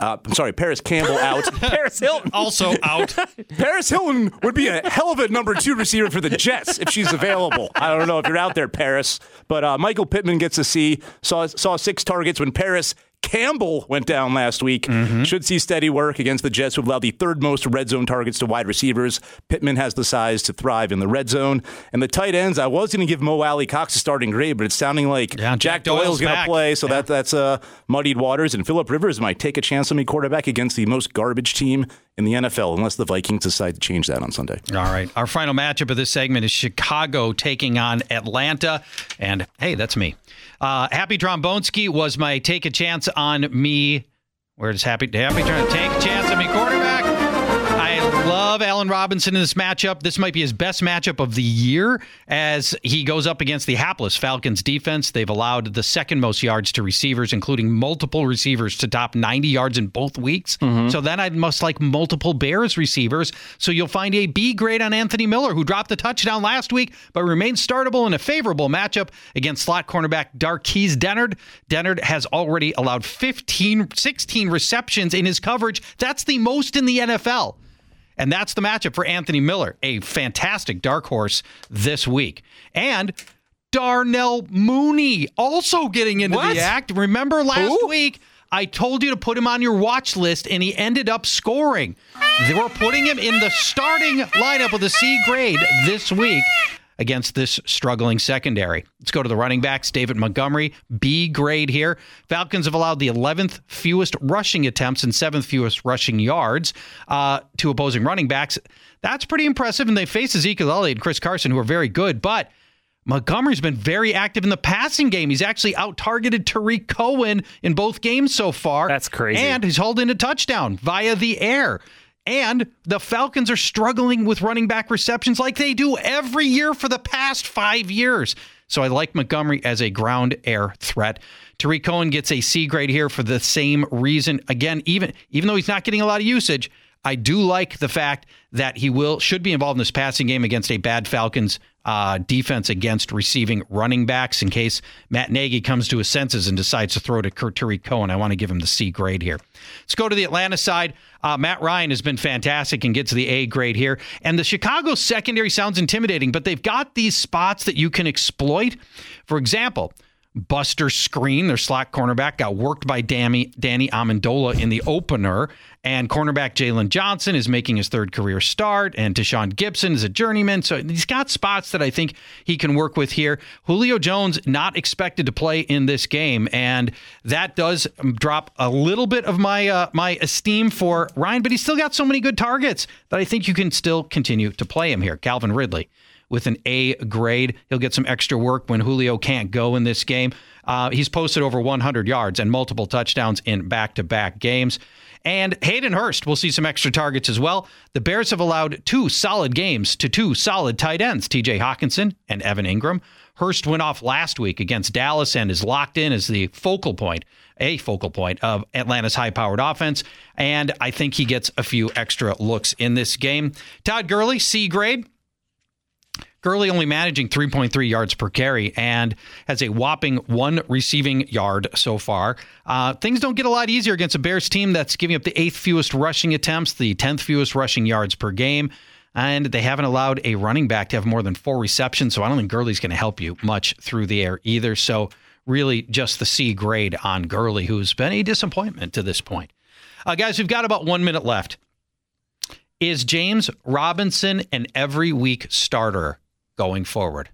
out. Paris Hilton Also out. Paris Hilton would be a hell of a number 2 receiver for the Jets if she's available. I don't know if you're out there, Paris. But Michael Pittman gets a C. Saw 6 targets when Paris Campbell went down last week. Should see steady work against the Jets, who allow the 3rd most red zone targets to wide receivers. Pittman has the size to thrive in the red zone. And the tight ends, I was going to give Mo Alley Cox a starting grade, but it's sounding like Jack Doyle's going to play, so that's muddied waters. And Phillip Rivers might take a chance on me quarterback against the most garbage team in the NFL, unless the Vikings decide to change that on Sunday. All right. Our final matchup of this segment is Chicago taking on Atlanta. And, hey, that's me. Happy Trombonski was my take a chance on me. Where does Happy trying to take a chance on me quarterback? I love Allen Robinson in this matchup. This might be his best matchup of the year as he goes up against the hapless Falcons defense. They've allowed the 2nd most yards to receivers, including multiple receivers to top 90 yards in both weeks. So then I must like multiple Bears receivers. So you'll find a B grade on Anthony Miller, who dropped the touchdown last week, but remains startable in a favorable matchup against slot cornerback Darqueze Dennard. Dennard has already allowed 16 receptions in his coverage. That's the most in the NFL. And that's the matchup for Anthony Miller, a fantastic dark horse this week. And Darnell Mooney also getting into the act. Remember last week, I told you to put him on your watch list, and he ended up scoring. They were putting him in the starting lineup with a C grade this week against this struggling secondary. Let's go to the running backs. David Montgomery, B grade here. Falcons have allowed the 11th fewest rushing attempts and 7th fewest rushing yards to opposing running backs. That's pretty impressive, and they face Ezekiel Elliott and Chris Carson, who are very good, but Montgomery's been very active in the passing game. He's actually out-targeted Tariq Cohen in both games so far. That's crazy. And he's hauled in a touchdown via the air. And the Falcons are struggling with running back receptions like they do every year for the past 5 years. So I like Montgomery as a ground air threat. Tariq Cohen gets a C grade here for the same reason. Again, even though he's not getting a lot of usage, I do like the fact that he should be involved in this passing game against a bad Falcons defense against receiving running backs in case Matt Nagy comes to his senses and decides to throw to Tariq Cohen. I want to give him the C grade here. Let's go to the Atlanta side. Matt Ryan has been fantastic and gets the A grade here. And the Chicago secondary sounds intimidating, but they've got these spots that you can exploit. For example, Buster Screen, their slot cornerback, got worked by Danny Amendola in the opener, and cornerback Jalen Johnson is making his 3rd career start, and Deshaun Gibson is a journeyman, so he's got spots that I think he can work with here. Julio Jones not expected to play in this game, and that does drop a little bit of my my esteem for Ryan, but he's still got so many good targets that I think you can still continue to play him here. Calvin Ridley with an A grade. He'll get some extra work when Julio can't go in this game. He's posted over 100 yards and multiple touchdowns in back-to-back games. And Hayden Hurst will see some extra targets as well. The Bears have allowed 2 solid games to 2 solid tight ends, TJ Hawkinson and Evan Ingram. Hurst went off last week against Dallas and is locked in as a focal point of Atlanta's high-powered offense. And I think he gets a few extra looks in this game. Todd Gurley, C grade. Gurley only managing 3.3 yards per carry and has a whopping 1 receiving yard so far. Things don't get a lot easier against a Bears team that's giving up the 8th fewest rushing attempts, the 10th fewest rushing yards per game, and they haven't allowed a running back to have more than 4 receptions, so I don't think Gurley's going to help you much through the air either. So really just the C grade on Gurley, who's been a disappointment to this point. Guys, we've got about 1 minute left. Is James Robinson an every week starter going forward?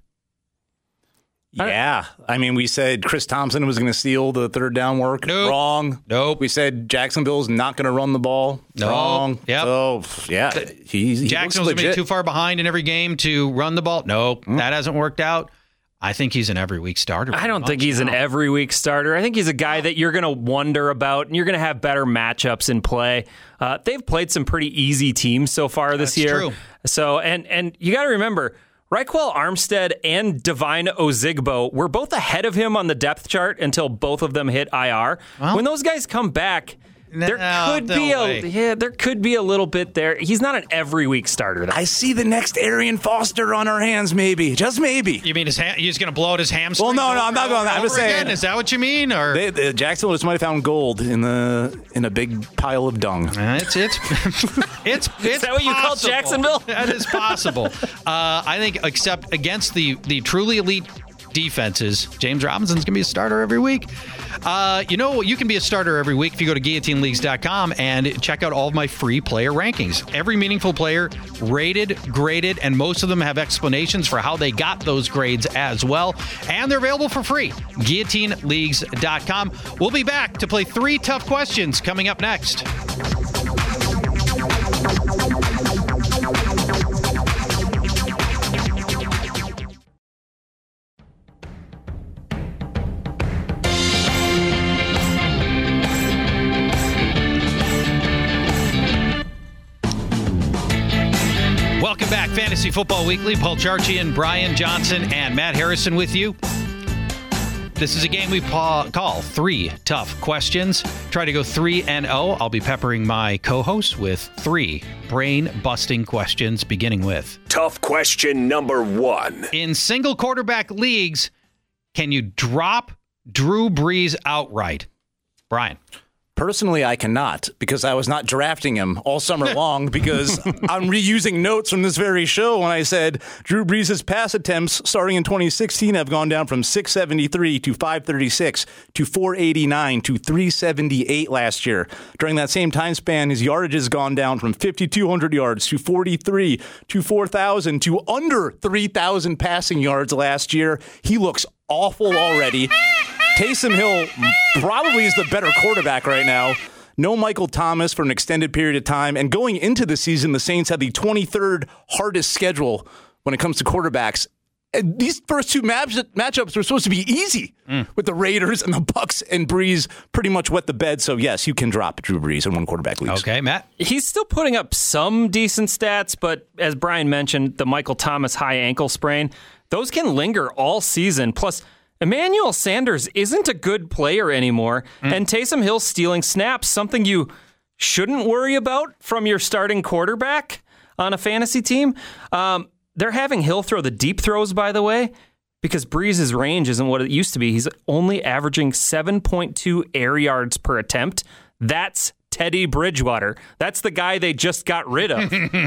Yeah. I mean, we said Chris Thompson was going to steal the 3rd down work. Nope. Wrong. Nope. We said Jacksonville's not going to run the ball. Nope. Wrong. Yep. So, yeah. He Jacksonville's going to be too far behind in every game to run the ball. Nope. That hasn't worked out. I think he's an every week starter. I don't think he's an every week starter. I think he's a guy that you're going to wonder about, and you're going to have better matchups in play. They've played some pretty easy teams so far this year. True. So, and you got to remember, Raquel Armstead and Devine Ozigbo were both ahead of him on the depth chart until both of them hit IR. Well, when those guys come back, There could be a little bit there. He's not an every week starter, though. I see the next Arian Foster on our hands, maybe. Just maybe. You mean he's going to blow out his hamstring? Well, no, I'm not going that. I'm just saying. Is that what you mean? Or Jacksonville just might have found gold in a big pile of dung. It's Is that what you call Jacksonville? That is possible. I think, except against the truly elite defenses, James Robinson's going to be a starter every week. You can be a starter every week if you go to GuillotineLeagues.com and check out all of my free player rankings. Every meaningful player rated, graded, and most of them have explanations for how they got those grades as well. And they're available for free. GuillotineLeagues.com. We'll be back to play 3 tough questions coming up next. Welcome back, Fantasy Football Weekly. Paul Charchian, Brian Johnson, and Matt Harrison with you. This is a game we call 3 Tough Questions. Try to go 3-0. I'll be peppering my co-host with 3 brain-busting questions, beginning with... Tough question number 1. In single quarterback leagues, can you drop Drew Brees outright? Brian. Personally, I cannot, because I was not drafting him all summer long, because I'm reusing notes from this very show when I said Drew Brees' pass attempts starting in 2016 have gone down from 673 to 536 to 489 to 378 last year. During that same time span, his yardage has gone down from 5,200 yards to 43 to 4,000 to under 3,000 passing yards last year. He looks awful already. Taysom Hill probably is the better quarterback right now. No Michael Thomas for an extended period of time. And going into the season, the Saints had the 23rd hardest schedule when it comes to quarterbacks. And these first 2 matchups were supposed to be easy with the Raiders and the Bucs, and Brees pretty much wet the bed. So, yes, you can drop Drew Brees in 1 quarterback leagues. Okay, Matt? He's still putting up some decent stats, but as Brian mentioned, the Michael Thomas high ankle sprain, those can linger all season. Plus, Emmanuel Sanders isn't a good player anymore, and Taysom Hill stealing snaps, something you shouldn't worry about from your starting quarterback on a fantasy team. They're having Hill throw the deep throws, by the way, because Brees' range isn't what it used to be. He's only averaging 7.2 air yards per attempt. That's Teddy Bridgewater. That's the guy they just got rid of.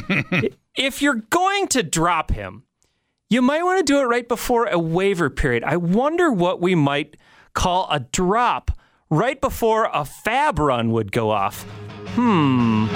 If you're going to drop him, you might want to do it right before a waiver period. I wonder what we might call a drop right before a fab run would go off. Ooh,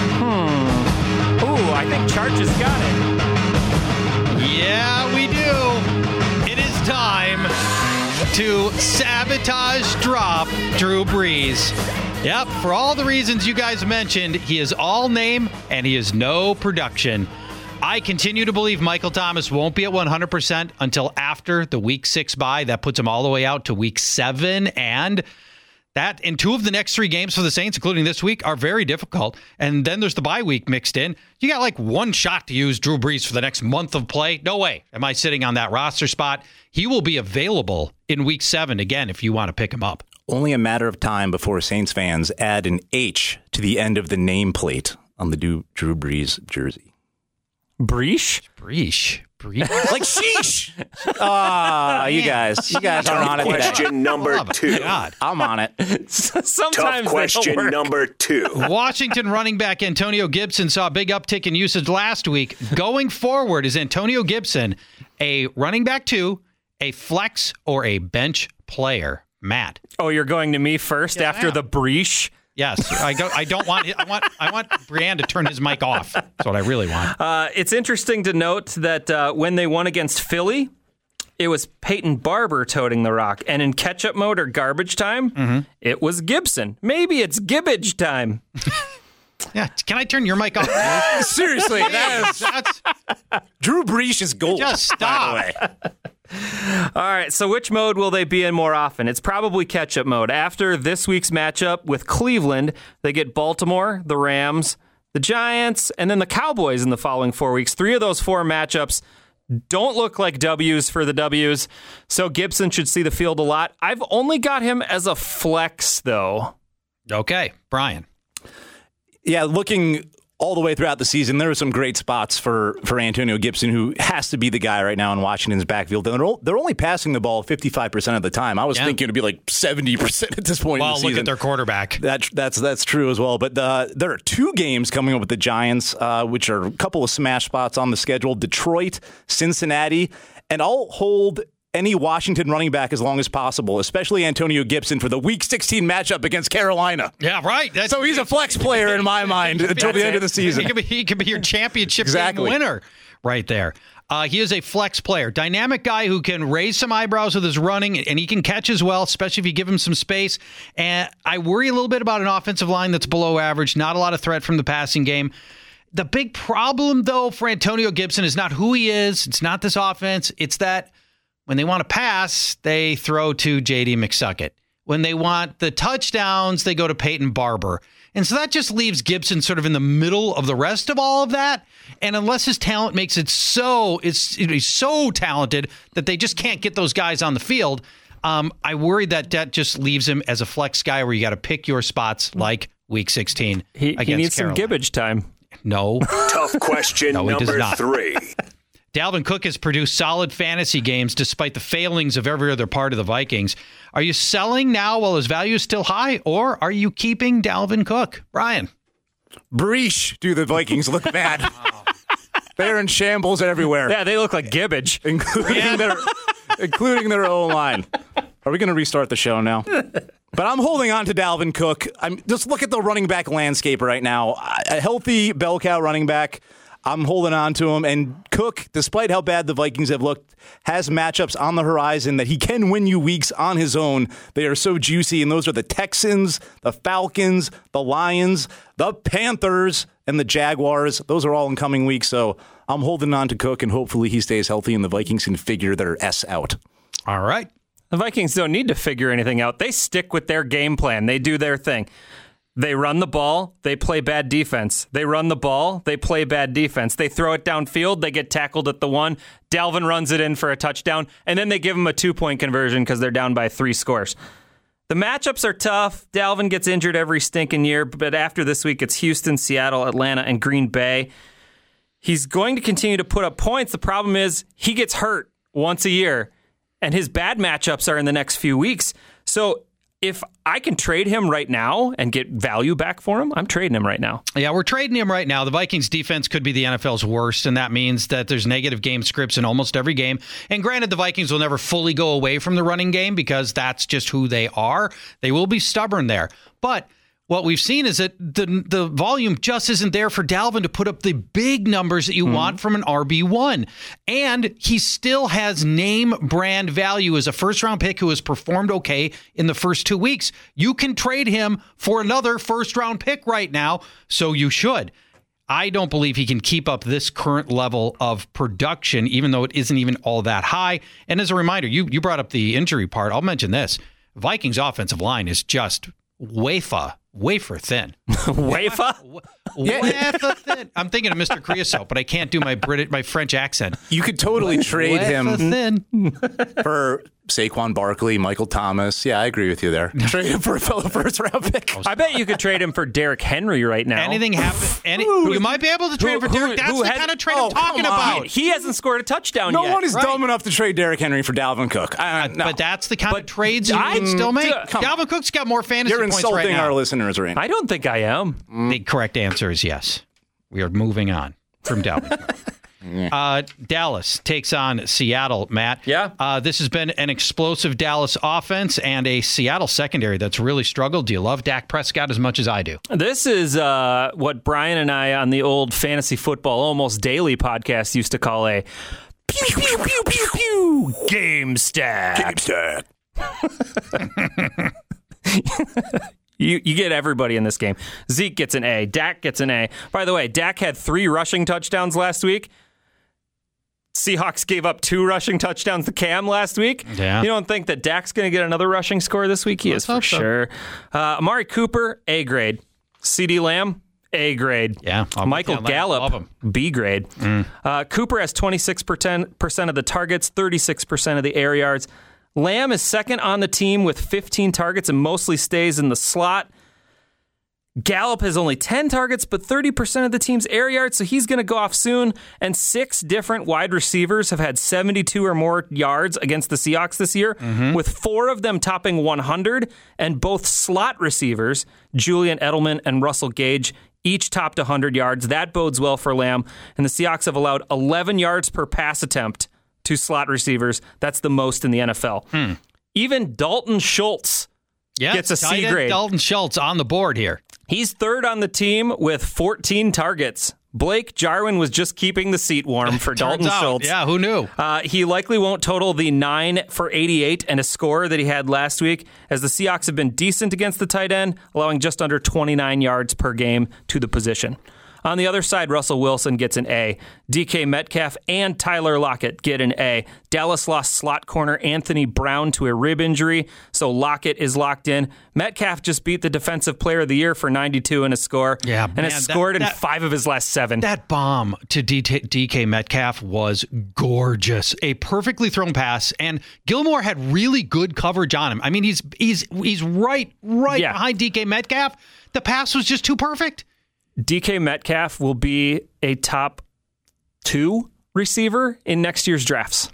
I think Charge has got it. Yeah, we do. It is time to sabotage drop Drew Brees. Yep, for all the reasons you guys mentioned, he is all name and he is no production. I continue to believe Michael Thomas won't be at 100% until after the Week 6 bye. That puts him all the way out to Week 7. And that in 2 of the next 3 games for the Saints, including this week, are very difficult. And then there's the bye week mixed in. You got like 1 shot to use Drew Brees for the next month of play. No way am I sitting on that roster spot. He will be available in Week 7 again if you want to pick him up. Only a matter of time before Saints fans add an H to the end of the nameplate on the Drew Brees jersey. Breesh? Breesh. Like sheesh. You guys aren't on it. Question number 2. God. I'm on it. Sometimes Tough question number 2. Washington running back Antonio Gibson saw a big uptick in usage last week. Going forward, is Antonio Gibson a running back 2, a flex, or a bench player? Matt. Oh, you're going to me first after the Breesh? Yes, I don't want. I want Brian to turn his mic off. That's what I really want. It's interesting to note that when they won against Philly, it was Peyton Barber toting the rock, and in catch-up mode or garbage time, it was Gibson. Maybe it's Gibbage time. Yeah, can I turn your mic off? Seriously, that's Drew Brees is gold. Just stop. By the way. All right, so which mode will they be in more often? It's probably catch-up mode. After this week's matchup with Cleveland, they get Baltimore, the Rams, the Giants, and then the Cowboys in the following 4 weeks. 3 of those 4 matchups don't look like W's for the W's, so Gibson should see the field a lot. I've only got him as a flex, though. Okay, Brian. Yeah, looking all the way throughout the season, there are some great spots for Antonio Gibson, who has to be the guy right now in Washington's backfield. They're only passing the ball 55% of the time. I was thinking it'd be like 70% at this point in the season. Well, look at their quarterback. That's true as well. But there are 2 games coming up with the Giants, which are a couple of smash spots on the schedule: Detroit, Cincinnati, and I'll hold any Washington running back as long as possible, especially Antonio Gibson, for the Week 16 matchup against Carolina. Yeah, right. So he's a flex player in my mind until the end of the season. He could be your championship game winner right there. He is a flex player, dynamic guy who can raise some eyebrows with his running, and he can catch as well, especially if you give him some space. And I worry a little bit about an offensive line that's below average, not a lot of threat from the passing game. The big problem, though, for Antonio Gibson is not who he is. It's not this offense. It's that when they want to pass, they throw to J.D. McSuckett. When they want the touchdowns, they go to Peyton Barber. And so that just leaves Gibson sort of in the middle of the rest of all of that. And unless his talent makes it so, he's so talented that they just can't get those guys on the field, I worry that just leaves him as a flex guy where you got to pick your spots like Week 16 He needs some Gibbage time. No. Tough question number 3. Dalvin Cook has produced solid fantasy games despite the failings of every other part of the Vikings. Are you selling now while his value is still high, or are you keeping Dalvin Cook? Brian. Breesh, do the Vikings look bad? They're in shambles everywhere. Yeah, they look like Gibbage. Including their O-line. Are we going to restart the show now? But I'm holding on to Dalvin Cook. Just look at the running back landscape right now. A healthy bell cow running back, I'm holding on to him. And Cook, despite how bad the Vikings have looked, has matchups on the horizon that he can win you weeks on his own. They are so juicy, and those are the Texans, the Falcons, the Lions, the Panthers, and the Jaguars. Those are all in coming weeks, so I'm holding on to Cook, and hopefully he stays healthy and the Vikings can figure their S out. All right. The Vikings don't need to figure anything out. They stick with their game plan. They do their thing. They run the ball, they play bad defense. They run the ball, they play bad defense. They throw it downfield, they get tackled at the 1. Dalvin runs it in for a touchdown, and then they give him a 2-point conversion because they're down by 3 scores. The matchups are tough. Dalvin gets injured every stinking year, but after this week, it's Houston, Seattle, Atlanta, and Green Bay. He's going to continue to put up points. The problem is he gets hurt once a year, and his bad matchups are in the next few weeks. So if I can trade him right now and get value back for him, I'm trading him right now. Yeah, we're trading him right now. The Vikings defense could be the NFL's worst, and that means that there's negative game scripts in almost every game. And granted, the Vikings will never fully go away from the running game because that's just who they are. They will be stubborn there. But what we've seen is that the volume just isn't there for Dalvin to put up the big numbers that you want from an RB1. And he still has name brand value as a first-round pick who has performed okay in the first 2 weeks. You can trade him for another first-round pick right now, so you should. I don't believe he can keep up this current level of production, even though it isn't even all that high. And as a reminder, you brought up the injury part. I'll mention this. Vikings' offensive line is just wafer thin. Wafer? Wafer thin. I'm thinking of Mr. Creosote, but I can't do my French accent. You could totally trade him thin. for Saquon Barkley, Michael Thomas. Yeah, I agree with you there. Trade him for a fellow first-round pick. I bet you could trade him for Derrick Henry right now. Anything happen? You might be able to trade him for Derrick. That's the kind of trade I'm talking about. He hasn't scored a touchdown yet. No one is dumb enough to trade Derrick Henry for Dalvin Cook. No. But that's the kind of trades you can still make. Dalvin Cook's got more fantasy points right now. You're insulting our listeners right now. I don't think I am. The correct answer is yes. We are moving on from Dalvin Cook. Dallas takes on Seattle, Matt. Yeah. This has been an explosive Dallas offense and a Seattle secondary that's really struggled. Do you love Dak Prescott as much as I do? This is what Brian and I on the old Fantasy Football Almost Daily podcast used to call a pew, pew, pew, pew, pew, game stack. You get everybody in this game. Zeke gets an A. Dak gets an A. By the way, Dak had 3 rushing touchdowns last week. Seahawks gave up 2 rushing touchdowns to Cam last week. Yeah. You don't think that Dak's going to get another rushing score this week? He is for sure. Amari Cooper, A grade. CeeDee Lamb, A grade. Yeah. Michael Gallup, B grade. Cooper has 26% of the targets, 36% of the air yards. Lamb is second on the team with 15 targets and mostly stays in the slot. Gallup has only 10 targets, but 30% of the team's air yards, so he's going to go off soon. And 6 different wide receivers have had 72 or more yards against the Seahawks this year, with 4 of them topping 100, and both slot receivers, Julian Edelman and Russell Gage, each topped 100 yards. That bodes well for Lamb. And the Seahawks have allowed 11 yards per pass attempt to slot receivers. That's the most in the NFL. Even Dalton Schultz gets a C grade. Dalton Schultz on the board here. He's third on the team with 14 targets. Blake Jarwin was just keeping the seat warm for Dalton Schultz. Yeah, who knew? He likely won't total the 9 for 88 and a score that he had last week, as the Seahawks have been decent against the tight end, allowing just under 29 yards per game to the position. On the other side, Russell Wilson gets an A. DK Metcalf and Tyler Lockett get an A. Dallas lost slot corner Anthony Brown to a rib injury, so Lockett is locked in. Metcalf just beat the Defensive Player of the Year for 92 and a score, and has scored in 5 of his last 7. That bomb to DK Metcalf was gorgeous. A perfectly thrown pass, and Gilmore had really good coverage on him. I mean, he's right behind DK Metcalf. The pass was just too perfect. DK Metcalf will be a top 2 receiver in next year's drafts.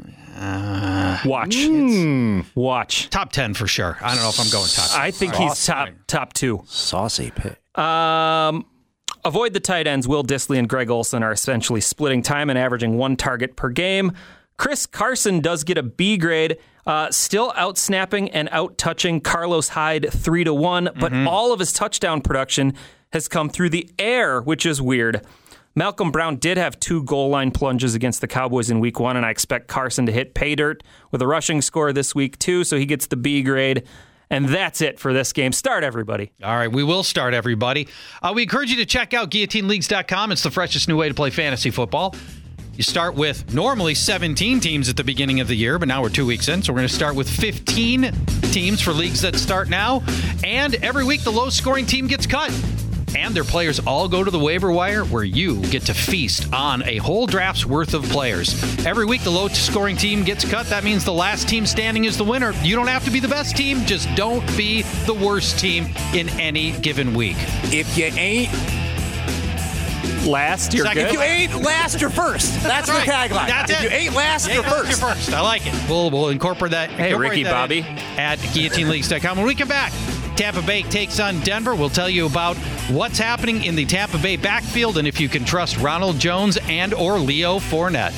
Watch. Top 10 for sure. I don't know if I'm going top 10. I think he's top 2. Saucy pick. Avoid the tight ends. Will Dissly and Greg Olsen are essentially splitting time and averaging 1 target per game. Chris Carson does get a B grade, still out-snapping and out-touching Carlos Hyde 3-1, but all of his touchdown production has come through the air, which is weird. Malcolm Brown did have 2 goal line plunges against the Cowboys in week 1, and I expect Carson to hit pay dirt with a rushing score this week too, so he gets the B grade. And that's it for this game. Start everybody. All right, we will start everybody. We encourage you to check out GuillotineLeagues.com. It's the freshest new way to play fantasy football. You start with normally 17 teams at the beginning of the year, but now we're 2 weeks in, so we're going to start with 15 teams for leagues that start now. And every week, the low-scoring team gets cut. And their players all go to the waiver wire, where you get to feast on a whole draft's worth of players. Every week, the low-scoring team gets cut. That means the last team standing is the winner. You don't have to be the best team. Just don't be the worst team in any given week. If you ain't last, you're good. If you ain't last, you're first. That's the tagline. That's if you ain't last, you're first. I like it. We'll incorporate that. Hey, Ricky Bobby. At GuillotineLeagues.com. When we come back, Tampa Bay takes on Denver. We'll tell you about what's happening in the Tampa Bay backfield and if you can trust Ronald Jones and or Leo Fournette.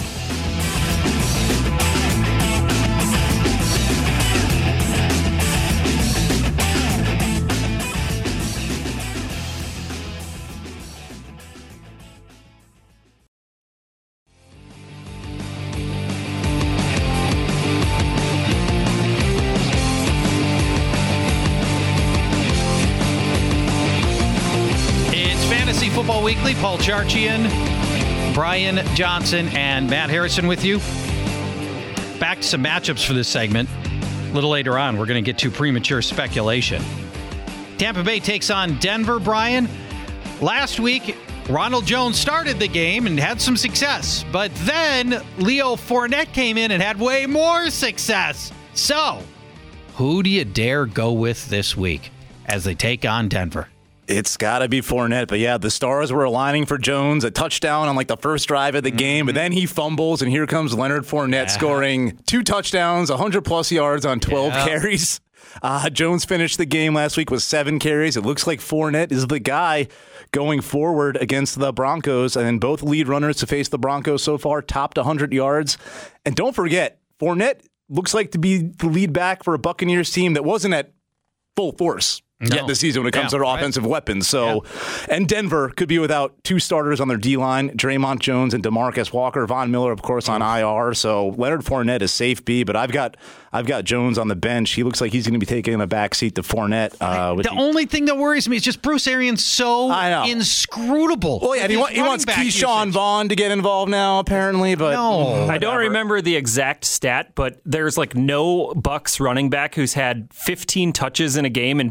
Football Weekly, Paul Charchian, Brian Johnson, and Matt Harrison with you. Back to some matchups for this segment. A little later on, we're going to get to premature speculation. Tampa Bay takes on Denver, Brian. Last week, Ronald Jones started the game and had some success, but then Leo Fournette came in and had way more success. So, who do you dare go with this week as they take on Denver? It's got to be Fournette, but yeah, the stars were aligning for Jones, a touchdown on like the first drive of the game, but then he fumbles, and here comes Leonard Fournette scoring 2 touchdowns, 100-plus yards on 12 carries. Jones finished the game last week with 7 carries. It looks like Fournette is the guy going forward against the Broncos, and both lead runners to face the Broncos so far topped 100 yards. And don't forget, Fournette looks like to be the lead back for a Buccaneers team that wasn't at full force yet this season when it comes to their offensive weapons. So, and Denver could be without 2 starters on their D-line, Draymond Jones and DeMarcus Walker. Von Miller, of course, on IR. So Leonard Fournette is safe B, but I've got Jones on the bench. He looks like he's going to be taking a backseat to Fournette. The only thing that worries me is just Bruce Arians so inscrutable. Well, yeah, he wants Keyshawn Vaughn to get involved now, apparently. But I don't remember the exact stat, but there's like no Bucs running back who's had 15 touches in a game in back-to-back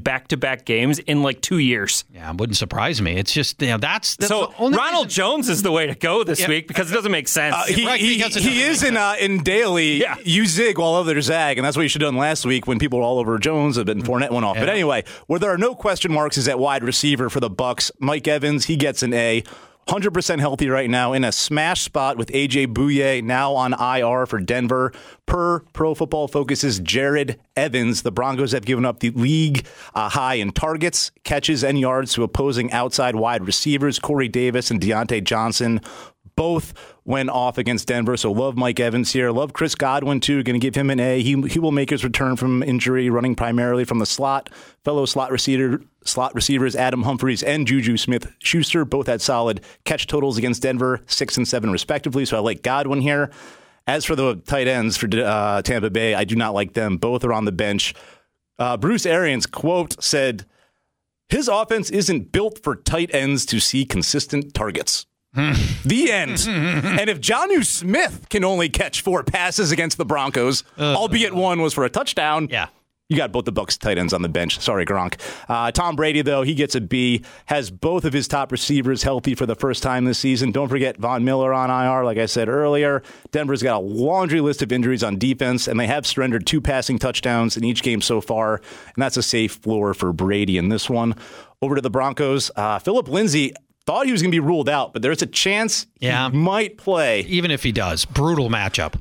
back-to-back games in like 2 years. Yeah, it wouldn't surprise me. It's just, that's so the only Ronald reason. Jones is the way to go this week because it doesn't make sense. He is in daily. Yeah. You zig while others zag, and that's what you should have done last week when people were all over Jones and Fournette went off. Yeah. But anyway, where there are no question marks is at wide receiver for the Bucs. Mike Evans, he gets an A. 100% healthy right now in a smash spot with A.J. Bouye now on IR for Denver. Per Pro Football Focus's Jared Evans, the Broncos have given up the league high in targets, catches, and yards to opposing outside wide receivers. Corey Davis and Deontay Johnson both went off against Denver, so love Mike Evans here. Love Chris Godwin, too. Going to give him an A. He will make his return from injury, running primarily from the slot. Fellow slot receivers Adam Humphries and Juju Smith-Schuster both had solid catch totals against Denver, 6 and 7 respectively, so I like Godwin here. As for the tight ends for Tampa Bay, I do not like them. Both are on the bench. Bruce Arians, quote, said, his offense isn't built for tight ends to see consistent targets. The end. And if Jonnu Smith can only catch 4 passes against the Broncos, albeit one was for a touchdown, you got both the Bucs tight ends on the bench. Sorry, Gronk. Tom Brady, though, he gets a B. Has both of his top receivers healthy for the first time this season. Don't forget Von Miller on IR, like I said earlier. Denver's got a laundry list of injuries on defense, and they have surrendered 2 passing touchdowns in each game so far, and that's a safe floor for Brady in this one. Over to the Broncos. Phillip Lindsay thought he was going to be ruled out, but there's a chance he might play. Even if he does. Brutal matchup.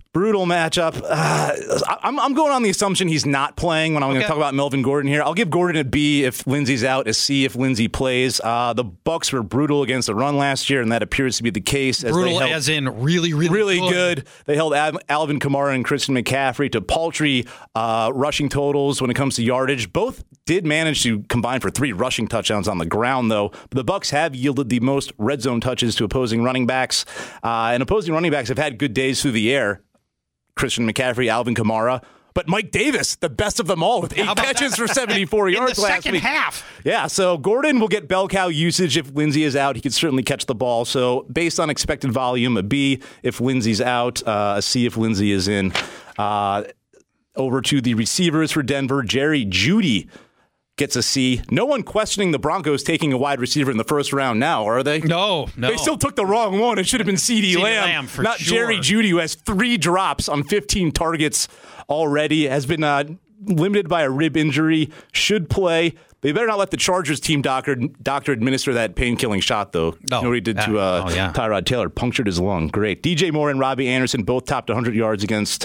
I'm going on the assumption he's not playing when I'm going to talk about Melvin Gordon here. I'll give Gordon a B if Lindsay's out, a C if Lindsay plays. The Bucs were brutal against the run last year, and that appears to be the case. As in really good. They held Alvin Kamara and Christian McCaffrey to paltry rushing totals when it comes to yardage. Both did manage to combine for 3 rushing touchdowns on the ground, though. The Bucs have yielded the most red zone touches to opposing running backs, and opposing running backs have had good days through the air. Christian McCaffrey, Alvin Kamara, but Mike Davis, the best of them all, with 8 catches for 74 yards last week. In the second half. Yeah, so Gordon will get bell cow usage if Lindsay is out. He could certainly catch the ball. So based on expected volume, a B if Lindsay's out, a C if Lindsay is in. Over to the receivers for Denver, Jerry Jeudy gets a C. No one questioning the Broncos taking a wide receiver in the first round now, are they? No. They still took the wrong one. It should have been CeeDee Lamb not sure. Jerry Jeudy, who has 3 drops on 15 targets already, has been limited by a rib injury, should play. They better not let the Chargers team doctor administer that pain-killing shot, though. No. You know what he did to Tyrod Taylor? Punctured his lung. Great. DJ Moore and Robbie Anderson both topped 100 yards against...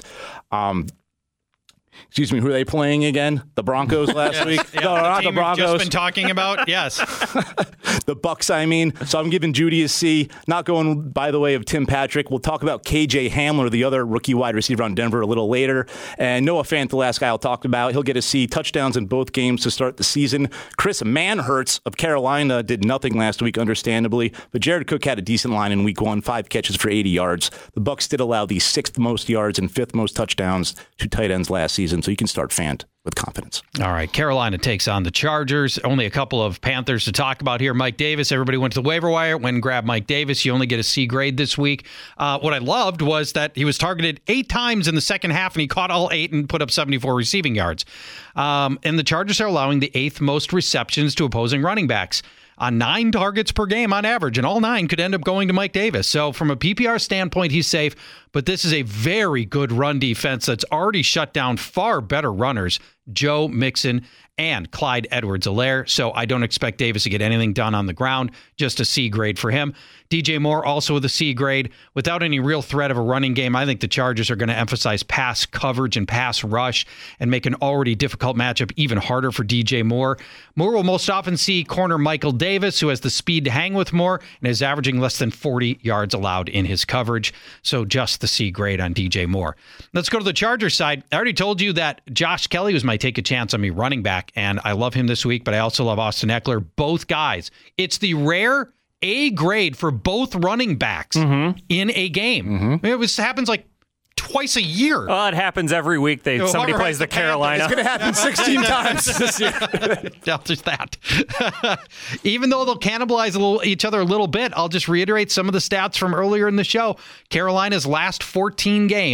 Excuse me, who are they playing again? The Broncos last week? No, not the Broncos. We've just been talking about, yes. The Bucs, I mean. So I'm giving Jeudy a C. Not going by the way of Tim Patrick. We'll talk about KJ Hamler, the other rookie wide receiver on Denver, a little later. And Noah Fant, the last guy I'll talk about. He'll get a C. Touchdowns in both games to start the season. Chris Manhertz of Carolina did nothing last week, understandably. But Jared Cook had a decent line in week 1, 5 catches for 80 yards. The Bucs did allow the 6th most yards and 5th most touchdowns to tight ends last season. So you can start Fant with confidence. All right. Carolina takes on the Chargers. Only a couple of Panthers to talk about here. Mike Davis. Everybody went to the waiver wire, went and grabbed Mike Davis. You only get a C grade this week. What I loved was that he was targeted 8 times in the second half, and he caught all 8 and put up 74 receiving yards. And the Chargers are allowing the 8th most receptions to opposing running backs. 9 targets per game on average, and all 9 could end up going to Mike Davis. So from a PPR standpoint, he's safe, but this is a very good run defense that's already shut down far better runners, Joe Mixon and Clyde Edwards-Helaire. So I don't expect Davis to get anything done on the ground, just a C grade for him. DJ Moore also with a C grade. Without any real threat of a running game, I think the Chargers are going to emphasize pass coverage and pass rush and make an already difficult matchup even harder for DJ Moore. Moore will most often see corner Michael Davis, who has the speed to hang with Moore and is averaging less than 40 yards allowed in his coverage. So just the C grade on DJ Moore. Let's go to the Chargers side. I already told you that Josh Kelly was my take a chance on me running back, and I love him this week, but I also love Austin Eckler. Both guys. It's the rare A grade for both running backs in a game. It happens like twice a year. Well, it happens every week. Somebody plays the Carolina. It's going to happen 16 times this year. Just that. Even though they'll cannibalize each other a little bit, I'll just reiterate some of the stats from earlier in the show. Carolina's last 14 games,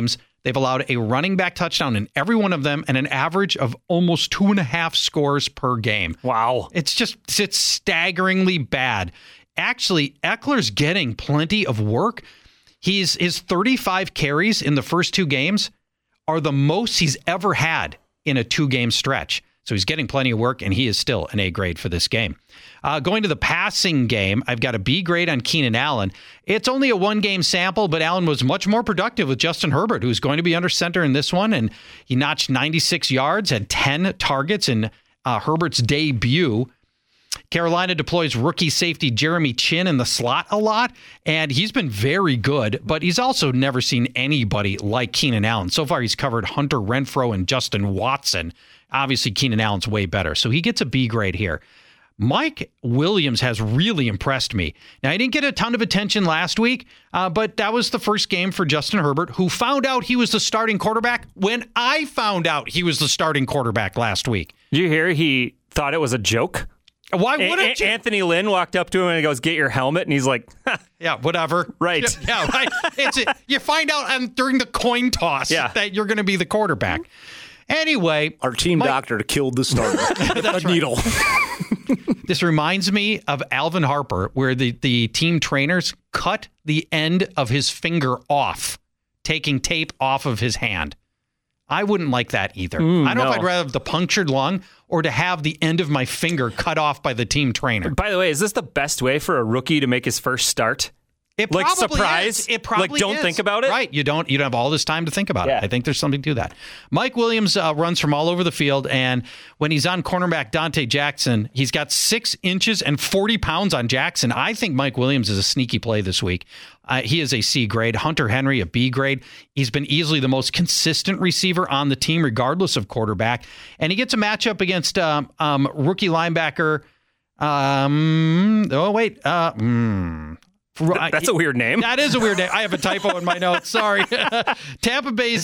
They've allowed a running back touchdown in every one of them and an average of almost 2.5 scores per game. Wow. It's staggeringly bad. Actually, Eckler's getting plenty of work. His 35 carries in the first 2 games are the most he's ever had in a 2-game stretch. So he's getting plenty of work, and he is still an A grade for this game. Going to the passing game, I've got a B grade on Keenan Allen. It's only a 1-game sample, but Allen was much more productive with Justin Herbert, who's going to be under center in this one, and he notched 96 yards, had 10 targets in Herbert's debut. Carolina deploys rookie safety Jeremy Chin in the slot a lot, and he's been very good, but he's also never seen anybody like Keenan Allen. So far, he's covered Hunter Renfrow and Justin Watson. Obviously, Keenan Allen's way better, so he gets a B grade here. Mike Williams has really impressed me. Now, he didn't get a ton of attention last week, but that was the first game for Justin Herbert, who found out he was the starting quarterback when I found out he was the starting quarterback last week. Did you hear he thought it was a joke? Why wouldn't you? Anthony Lynn walked up to him and he goes, "Get your helmet," and he's like, "Yeah, whatever." Right. Yeah, right. You find out during the coin toss that you're going to be the quarterback. Anyway, our team doctor killed the starter with a needle. This reminds me of Alvin Harper, where the team trainers cut the end of his finger off, taking tape off of his hand. I wouldn't like that either. I don't know if I'd rather have the punctured lung or to have the end of my finger cut off by the team trainer. By the way, is this the best way for a rookie to make his first start? It like probably surprise, is. It probably like don't is. think about it. Right, you don't have all this time to think about it. I think there's something to that. Mike Williams runs from all over the field, and when he's on cornerback Dante Jackson, he's got 6 inches and 40 pounds on Jackson. I think Mike Williams is a sneaky play this week. He is a C grade. Hunter Henry, a B grade. He's been easily the most consistent receiver on the team, regardless of quarterback. And he gets a matchup against rookie linebacker. That's a weird name. That is a weird name. I have a typo in my notes. Sorry. Tampa Bay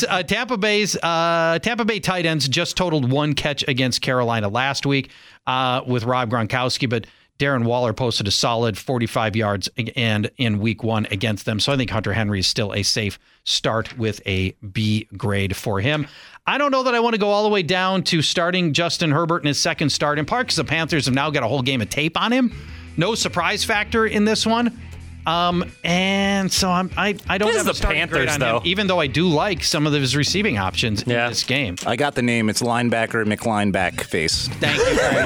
tight ends just totaled 1 catch against Carolina last week with Rob Gronkowski, but Darren Waller posted a solid 45 yards and in week 1 against them. So I think Hunter Henry is still a safe start with a B grade for him. I don't know that I want to go all the way down to starting Justin Herbert in his second start, in part because the Panthers have now got a whole game of tape on him. No surprise factor in this one. And so I don't have a starting grade on him, even though I do like some of his receiving options in this game. I got the name. It's linebacker McLineback face. Thank you very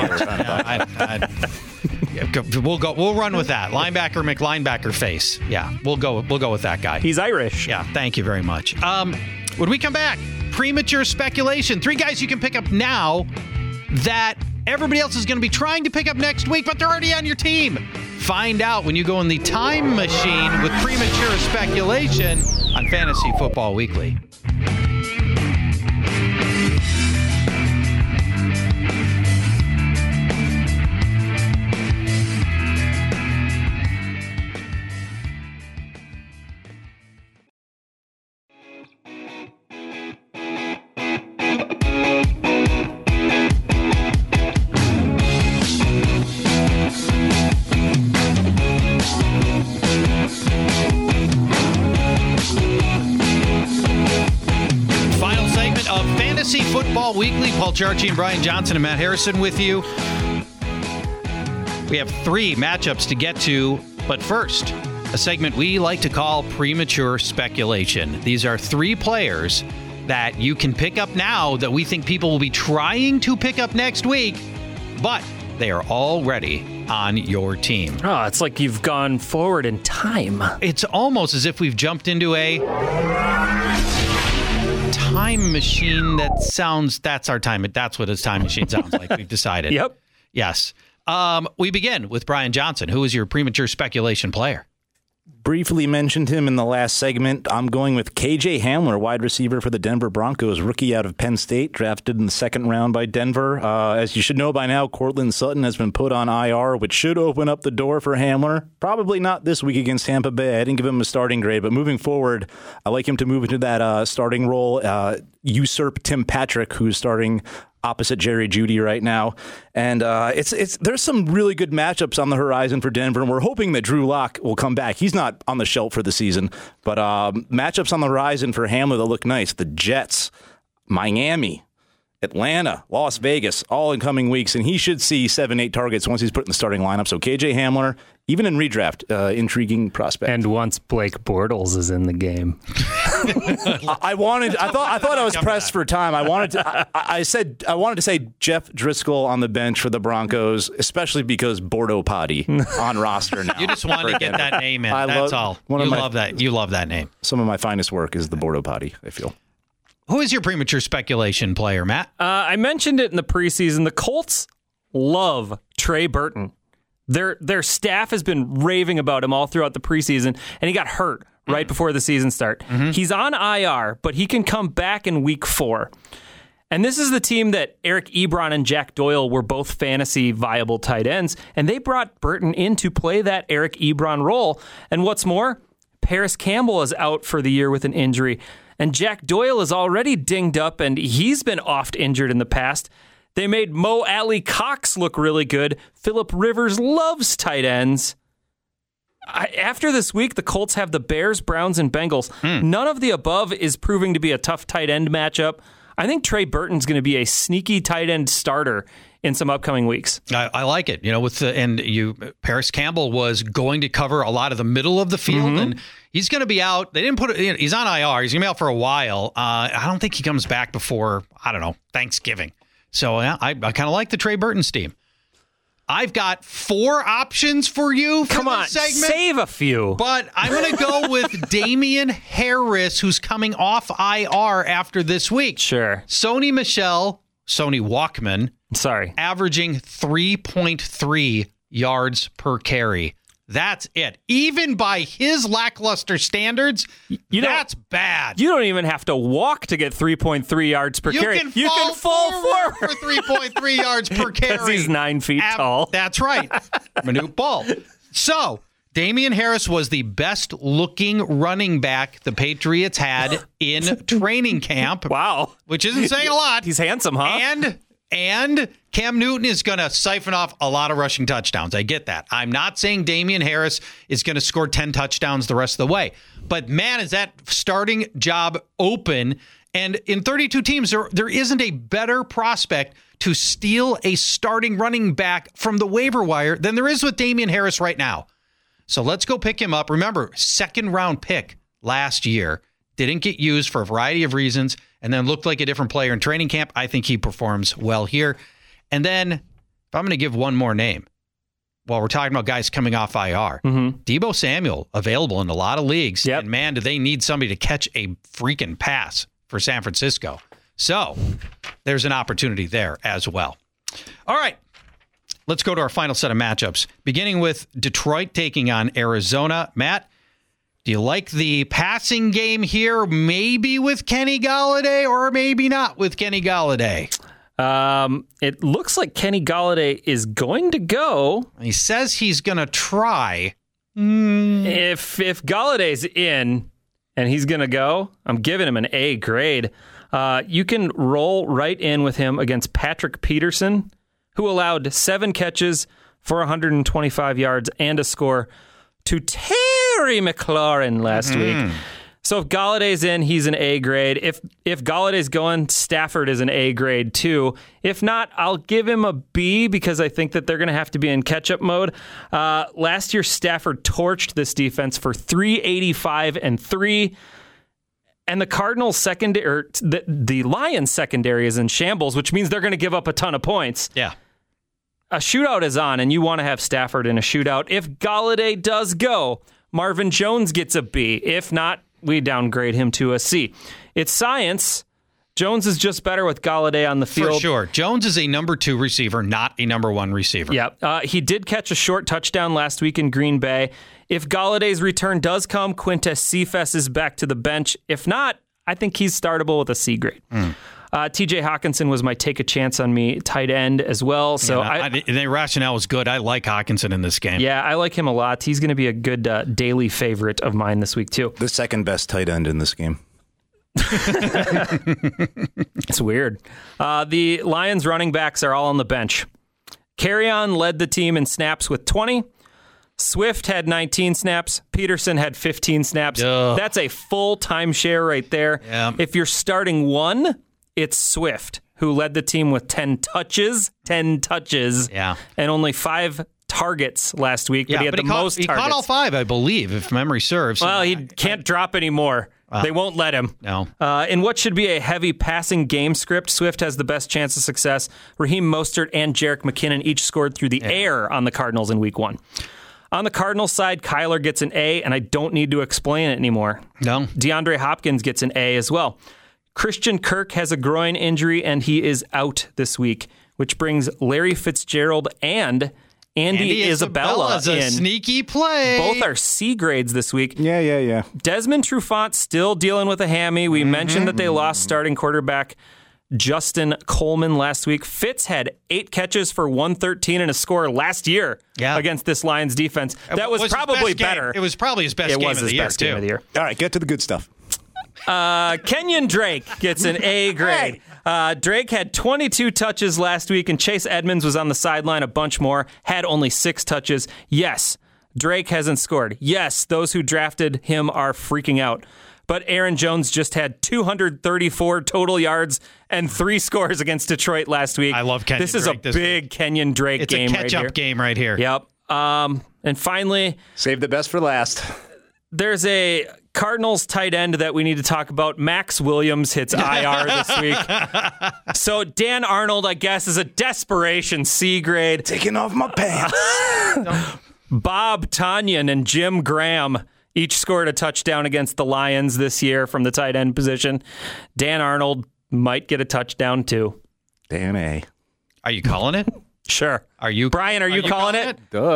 much. We'll run with that. Linebacker McLinebacker face. Yeah, we'll go with that guy. He's Irish. Yeah, thank you very much. When we come back, premature speculation. 3 guys you can pick up now that everybody else is going to be trying to pick up next week, but they're already on your team. Find out when you go in the time machine with premature speculation on Fantasy Football Weekly. Football Weekly. Paul Charchi and Brian Johnson and Matt Harrison with you. We have 3 matchups to get to, but first, a segment we like to call premature speculation. These are 3 players that you can pick up now that we think people will be trying to pick up next week, but they are already on your team. Oh, it's like you've gone forward in time. It's almost as if we've jumped into a time machine that's our time. That's what a time machine sounds like. We've decided. Yep. Yes. We begin with Brian Johnson. Who is your premature speculation player? Briefly mentioned him in the last segment. I'm going with KJ Hamler, wide receiver for the Denver Broncos, rookie out of Penn State, drafted in the 2nd round by Denver. As you should know by now, Cortland Sutton has been put on IR, which should open up the door for Hamler. Probably not this week against Tampa Bay. I didn't give him a starting grade, but moving forward, I like him to move into that starting role, usurp Tim Patrick, who's starting opposite Jerry Jeudy right now. And there's some really good matchups on the horizon for Denver, and we're hoping that Drew Lock will come back. He's not on the shelf for the season, but matchups on the horizon for Hamler that look nice. The Jets, Miami, Atlanta, Las Vegas, all in coming weeks, and he should see 7-8 targets once he's put in the starting lineup. So KJ Hamler, even in redraft, intriguing prospect. And once Blake Bortles is in the game. I thought I was pressed for time. I wanted to say Jeff Driscoll on the bench for the Broncos, especially because Bordeaux Potty on roster now. You just wanted to get that name in. That's all. You love that. You love that name. Some of my finest work is the Bordeaux Potty, I feel. Who is your premature speculation player, Matt? I mentioned it in the preseason. The Colts love Trey Burton. Their staff has been raving about him all throughout the preseason, and he got hurt right before the season start. Mm-hmm. He's on IR, but he can come back in week 4. And this is the team that Eric Ebron and Jack Doyle were both fantasy viable tight ends, and they brought Burton in to play that Eric Ebron role. And what's more, Paris Campbell is out for the year with an injury. And Jack Doyle is already dinged up, and he's been oft injured in the past. They made Mo Alley Cox look really good. Phillip Rivers loves tight ends. After this week, the Colts have the Bears, Browns, and Bengals. None of the above is proving to be a tough tight end matchup. I think Trey Burton's going to be a sneaky tight end starter in some upcoming weeks. I like it. Paris Campbell was going to cover a lot of the middle of the field, and he's going to be out. They didn't put it. He's on IR. He's going to be out for a while. I don't think he comes back before Thanksgiving. So I kind of like the Trey Burton team. I've got 4 options for you for this segment. Save a few. But I'm going to go with Damian Harris, who's coming off IR after this week. Sure. Sony Walkman. Sorry. Averaging 3.3 yards per carry. That's it. Even by his lackluster standards, that's bad. You don't even have to walk to get 3.3 yards per carry. You can fall forward for 3.3 yards per carry. Because he's 9 feet tall. That's right. Manute Ball. So, Damian Harris was the best-looking running back the Patriots had in training camp. Wow. Which isn't saying a lot. He's handsome, huh? And Cam Newton is going to siphon off a lot of rushing touchdowns. I get that. I'm not saying Damian Harris is going to score 10 touchdowns the rest of the way. But, man, is that starting job open. And in 32 teams, there isn't a better prospect to steal a starting running back from the waiver wire than there is with Damian Harris right now. So let's go pick him up. Remember, 2nd-round pick last year. Didn't get used for a variety of reasons, and then looked like a different player in training camp. I think he performs well here. And then, if I'm going to give one more name, while we're talking about guys coming off IR, Deebo Samuel, available in a lot of leagues. Yep. And, man, do they need somebody to catch a freaking pass for San Francisco. So, there's an opportunity there as well. All right. Let's go to our final set of matchups, beginning with Detroit taking on Arizona. Matt, do you like the passing game here, maybe with Kenny Golladay or maybe not with Kenny Golladay? It looks like Kenny Golladay is going to go. He says he's going to try. If Galladay's in and he's going to go, I'm giving him an A grade. You can roll right in with him against Patrick Peterson, who allowed 7 catches for 125 yards and a score to Terry McLaurin last week. So if Galladay's in, he's an A grade. If Galladay's going, Stafford is an A grade too. If not, I'll give him a B because I think that they're going to have to be in catch-up mode. Last year, Stafford torched this defense for 385 and 3. And the Cardinals secondary, or the Lions secondary is in shambles, which means they're going to give up a ton of points. Yeah. A shootout is on, and you want to have Stafford in a shootout. If Golladay does go, Marvin Jones gets a B. If not, we downgrade him to a C. It's science. Jones is just better with Golladay on the field. For sure. Jones is a number 2 receiver, not a number 1 receiver. Yeah. He did catch a short touchdown last week in Green Bay. If Galladay's return does come, Quintez Cephas is back to the bench. If not, I think he's startable with a C grade. TJ Hawkinson was my take a chance on me tight end as well. So the rationale was good. I like Hawkinson in this game. Yeah, I like him a lot. He's going to be a good daily favorite of mine this week too. The second best tight end in this game. It's weird. The Lions running backs are all on the bench. Kerryon led the team in snaps with 20. Swift had 19 snaps. Peterson had 15 snaps. That's a full timeshare right there. Yeah. If you're starting one, it's Swift, who led the team with 10 touches. 10 touches. Yeah. And only 5 targets last week, but he had the most targets. He caught all 5, I believe, if memory serves. Well, he can't drop anymore. They won't let him. No. In what should be a heavy passing game script, Swift has the best chance of success. Raheem Mostert and Jerick McKinnon each scored through the air on the Cardinals in week 1. On the Cardinals side, Kyler gets an A, and I don't need to explain it anymore. No. DeAndre Hopkins gets an A as well. Christian Kirk has a groin injury, and he is out this week, which brings Larry Fitzgerald and Andy Isabella is a in. Sneaky play. Both are C grades this week. Yeah. Desmond Trufant still dealing with a hammy. We mentioned that they lost starting quarterback Justin Coleman last week. Fitz had 8 catches for 113 and a score last year against this Lions defense. That was probably better. It was probably his best game of the year, too. Game of the year. All right, get to the good stuff. Kenyon Drake gets an A grade. Drake had 22 touches last week, and Chase Edmonds was on the sideline a bunch more, had only 6 touches. Yes, Drake hasn't scored. Yes, those who drafted him are freaking out. But Aaron Jones just had 234 total yards and 3 scores against Detroit last week. I love Kenyon Drake. This is a big Kenyon Drake game right here. It's a catch-up game right here. Yep. And finally... Save the best for last. There's a Cardinals tight end that we need to talk about. Max Williams hits IR this week. So Dan Arnold, I guess, is a desperation C grade. Taking off my pants. Bob Tonyan and Jim Graham each scored a touchdown against the Lions this year from the tight end position. Dan Arnold might get a touchdown too. Dan A. Are you calling it? Sure. Brian, are you calling it? Duh.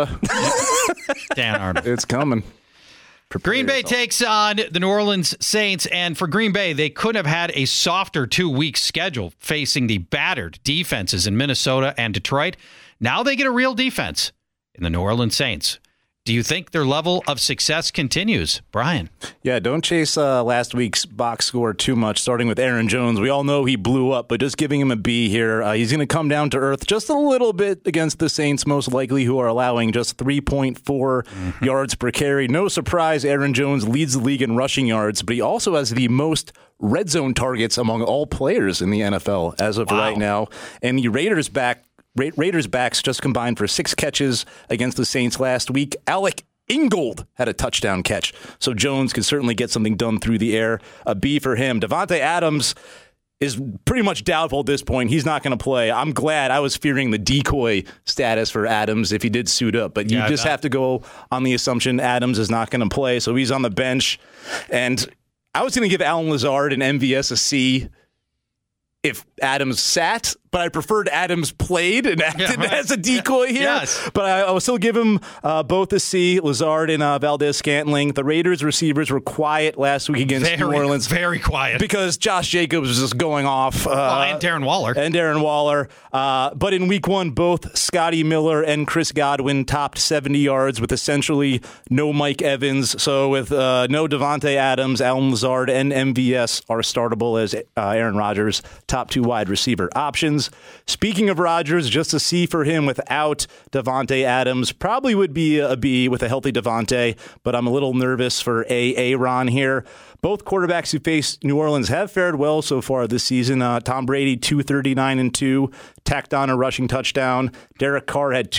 Dan Arnold. It's coming. Green Bay takes on the New Orleans Saints, and for Green Bay, they couldn't have had a softer 2-week schedule facing the battered defenses in Minnesota and Detroit. Now they get a real defense in the New Orleans Saints. Do you think their level of success continues? Brian? Yeah, don't chase last week's box score too much, starting with Aaron Jones. We all know he blew up, but just giving him a B here. He's going to come down to earth just a little bit against the Saints, most likely, who are allowing just 3.4 yards per carry. No surprise, Aaron Jones leads the league in rushing yards, but he also has the most red zone targets among all players in the NFL as of right now. And the Raiders backs just combined for 6 catches against the Saints last week. Alec Ingold had a touchdown catch, so Jones can certainly get something done through the air. A B for him. Davante Adams is pretty much doubtful at this point. He's not going to play. I'm glad. I was fearing the decoy status for Adams if he did suit up, but you just have to go on the assumption Adams is not going to play, so he's on the bench. And I was going to give Allen Lazard and MVS a C if Adams sat, but I preferred Adams played and acted as a decoy here. Yes. But I will still give him both a C, Lazard and Valdez-Scantling. The Raiders receivers were quiet last week against New Orleans. Very quiet. Because Josh Jacobs was just going off. And Darren Waller. But in week 1, both Scotty Miller and Chris Godwin topped 70 yards with essentially no Mike Evans. So with no Davante Adams, Allen Lazard, and MVS are startable as Aaron Rodgers' top 2 wide receiver options. Speaking of Rodgers, just a C for him without Davante Adams. Probably would be a B with a healthy Davante, but I'm a little nervous for Aaron here. Both quarterbacks who face New Orleans have fared well so far this season. Tom Brady, 239-2, tacked on a rushing touchdown. Derek Carr had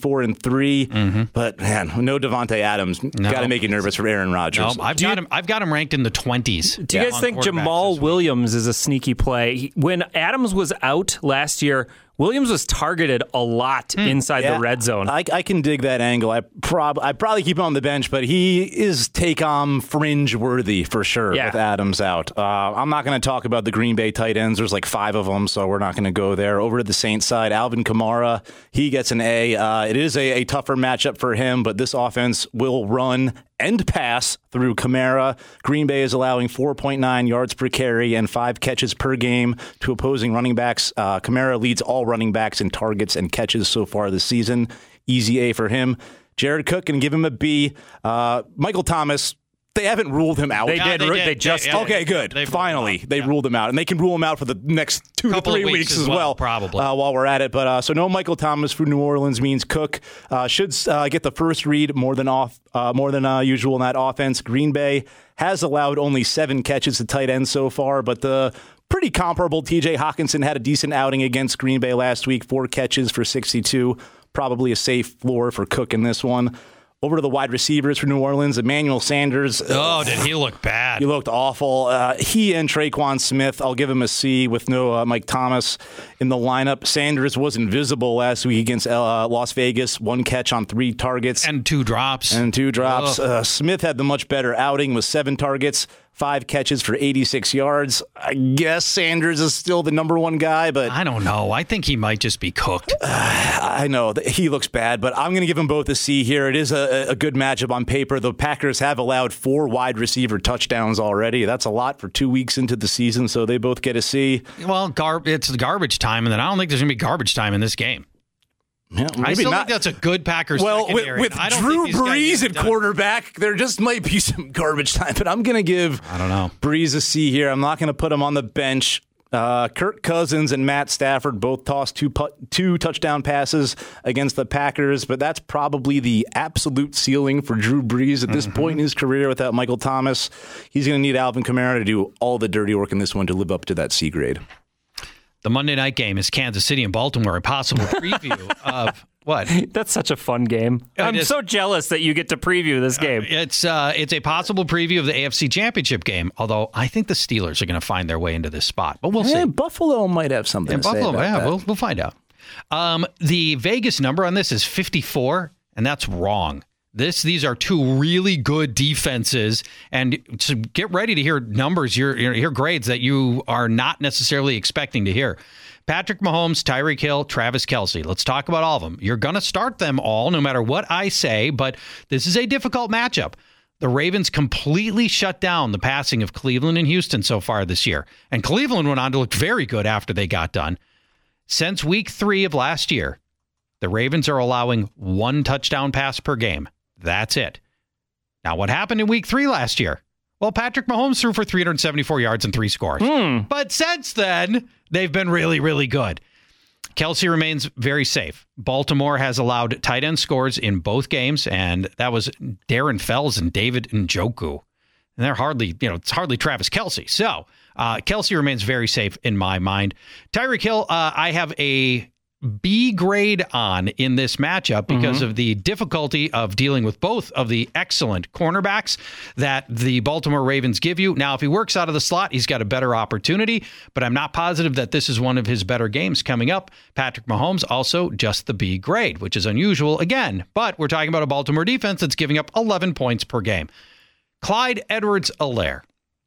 284-3. But man, no Davante Adams. Got to make you nervous for Aaron Rodgers. No, I've got him ranked in the 20s. Do you guys think Jamal Williams is a sneaky play? When Adams was out last year, Williams was targeted a lot inside the red zone. I can dig that angle. I probably keep him on the bench, but he is take-on fringe worthy for sure with Adams out. I'm not going to talk about the Green Bay tight ends. There's like 5 of them, so we're not going to go there. Over to the Saints side, Alvin Kamara, he gets an A. It is a tougher matchup for him, but this offense will run and pass through Kamara. Green Bay is allowing 4.9 yards per carry and 5 catches per game to opposing running backs. Kamara leads all running backs in targets and catches so far this season. Easy A for him. Jared Cook, can give him a B. Michael Thomas, They haven't ruled him out. They did. They just okay, good. Finally, they ruled him out, and they can rule him out for the next 2 to 3 weeks as well. Probably while we're at it. But so no Michael Thomas for New Orleans means Cook should get the first read more than usual in that offense. Green Bay has allowed only 7 catches to tight ends so far, but the pretty comparable TJ Hawkinson had a decent outing against Green Bay last week, 4 catches for 62. Probably a safe floor for Cook in this one. Over to the wide receivers for New Orleans, Emmanuel Sanders. Oh, did he look bad? He looked awful. He and Traquan Smith, I'll give him a C with no Mike Thomas in the lineup. Sanders was invisible last week against Las Vegas. 1 catch on 3 targets. And 2 drops. Smith had the much better outing with 7 targets. 5 catches for 86 yards. I guess Sanders is still the number 1 guy, but I don't know. I think he might just be cooked. I know he looks bad, but I'm going to give them both a C here. It is a good matchup on paper. The Packers have allowed 4 wide receiver touchdowns already. That's a lot for 2 weeks into the season, so they both get a C. Well, it's garbage time, and then I don't think there's going to be garbage time in this game. Yeah, I still think that's a good Packers secondary. With Drew Brees at quarterback, there just might be some garbage time. But I'm going to give Brees a C here. I'm not going to put him on the bench. Kirk Cousins and Matt Stafford both tossed 2 touchdown passes against the Packers, but that's probably the absolute ceiling for Drew Brees at this point in his career without Michael Thomas. He's going to need Alvin Kamara to do all the dirty work in this one to live up to that C grade. The Monday night game is Kansas City and Baltimore, a possible preview of what? That's such a fun game. I'm so jealous that you get to preview this game. It's a possible preview of the AFC Championship game, although I think the Steelers are going to find their way into this spot. But we'll see. Buffalo might have something to say about that. We'll find out. The Vegas number on this is 54, and that's wrong. These are 2 really good defenses, and so get ready to hear numbers, hear grades that you are not necessarily expecting to hear. Patrick Mahomes, Tyreek Hill, Travis Kelce. Let's talk about all of them. You're going to start them all no matter what I say, but this is a difficult matchup. The Ravens completely shut down the passing of Cleveland and Houston so far this year, and Cleveland went on to look very good after they got done. Since week 3 of last year, the Ravens are allowing 1 touchdown pass per game. That's it. Now, what happened in week 3 last year? Well, Patrick Mahomes threw for 374 yards and 3 scores. But since then, they've been really, really good. Kelce remains very safe. Baltimore has allowed tight end scores in both games, and that was Darren Fells and David Njoku. And they're hardly, it's hardly Travis Kelce. So, Kelce remains very safe in my mind. Tyreek Hill, I have a B grade on in this matchup because of the difficulty of dealing with both of the excellent cornerbacks that the Baltimore Ravens give you. Now, if he works out of the slot, he's got a better opportunity, but I'm not positive that this is one of his better games coming up. Patrick Mahomes, also just the B grade, which is unusual again, but we're talking about a Baltimore defense that's giving up 11 points per game. Clyde Edwards-Helaire,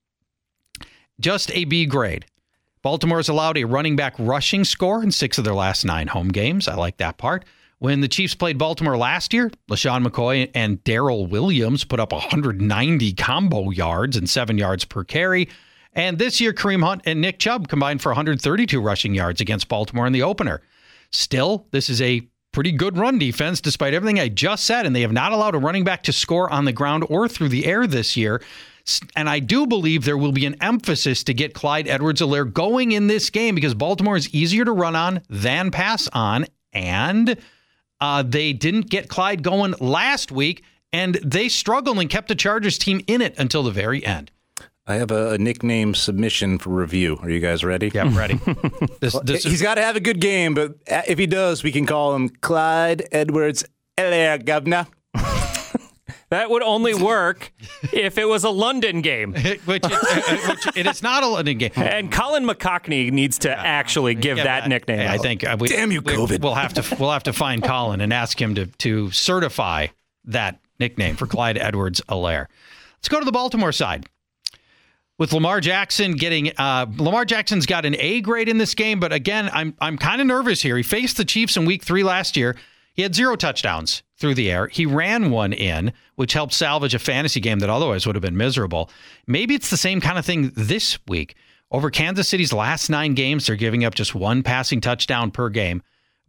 just a B grade. Baltimore's allowed a running back rushing score in 6 of their last 9 home games. I like that part. When the Chiefs played Baltimore last year, LaShawn McCoy and Darrell Williams put up 190 combo yards and 7 yards per carry. And this year, Kareem Hunt and Nick Chubb combined for 132 rushing yards against Baltimore in the opener. Still, this is a pretty good run defense despite everything I just said, and they have not allowed a running back to score on the ground or through the air this year. And I do believe there will be an emphasis to get Clyde Edwards-Helaire going in this game because Baltimore is easier to run on than pass on. And they didn't get Clyde going last week, and they struggled and kept the Chargers team in it until the very end. I have a nickname submission for review. Are you guys ready? Yeah, I'm ready. He's got to have a good game, but if he does, we can call him Clyde Edwards-Helaire, governor. That would only work if it was a London game. which it is not a London game. And Colin McCockney needs to actually give that nickname. I think damn you, COVID. We'll have to find Colin and ask him to certify that nickname for Clyde Edwards-Helaire. Let's go to the Baltimore side. With Lamar Jackson Lamar Jackson's got an A grade in this game, but again, I'm kind of nervous here. He faced the Chiefs in week 3 last year. He had 0 touchdowns through the air. He ran one in, which helped salvage a fantasy game that otherwise would have been miserable. Maybe it's the same kind of thing this week. Over Kansas City's last 9 games, they're giving up just 1 passing touchdown per game.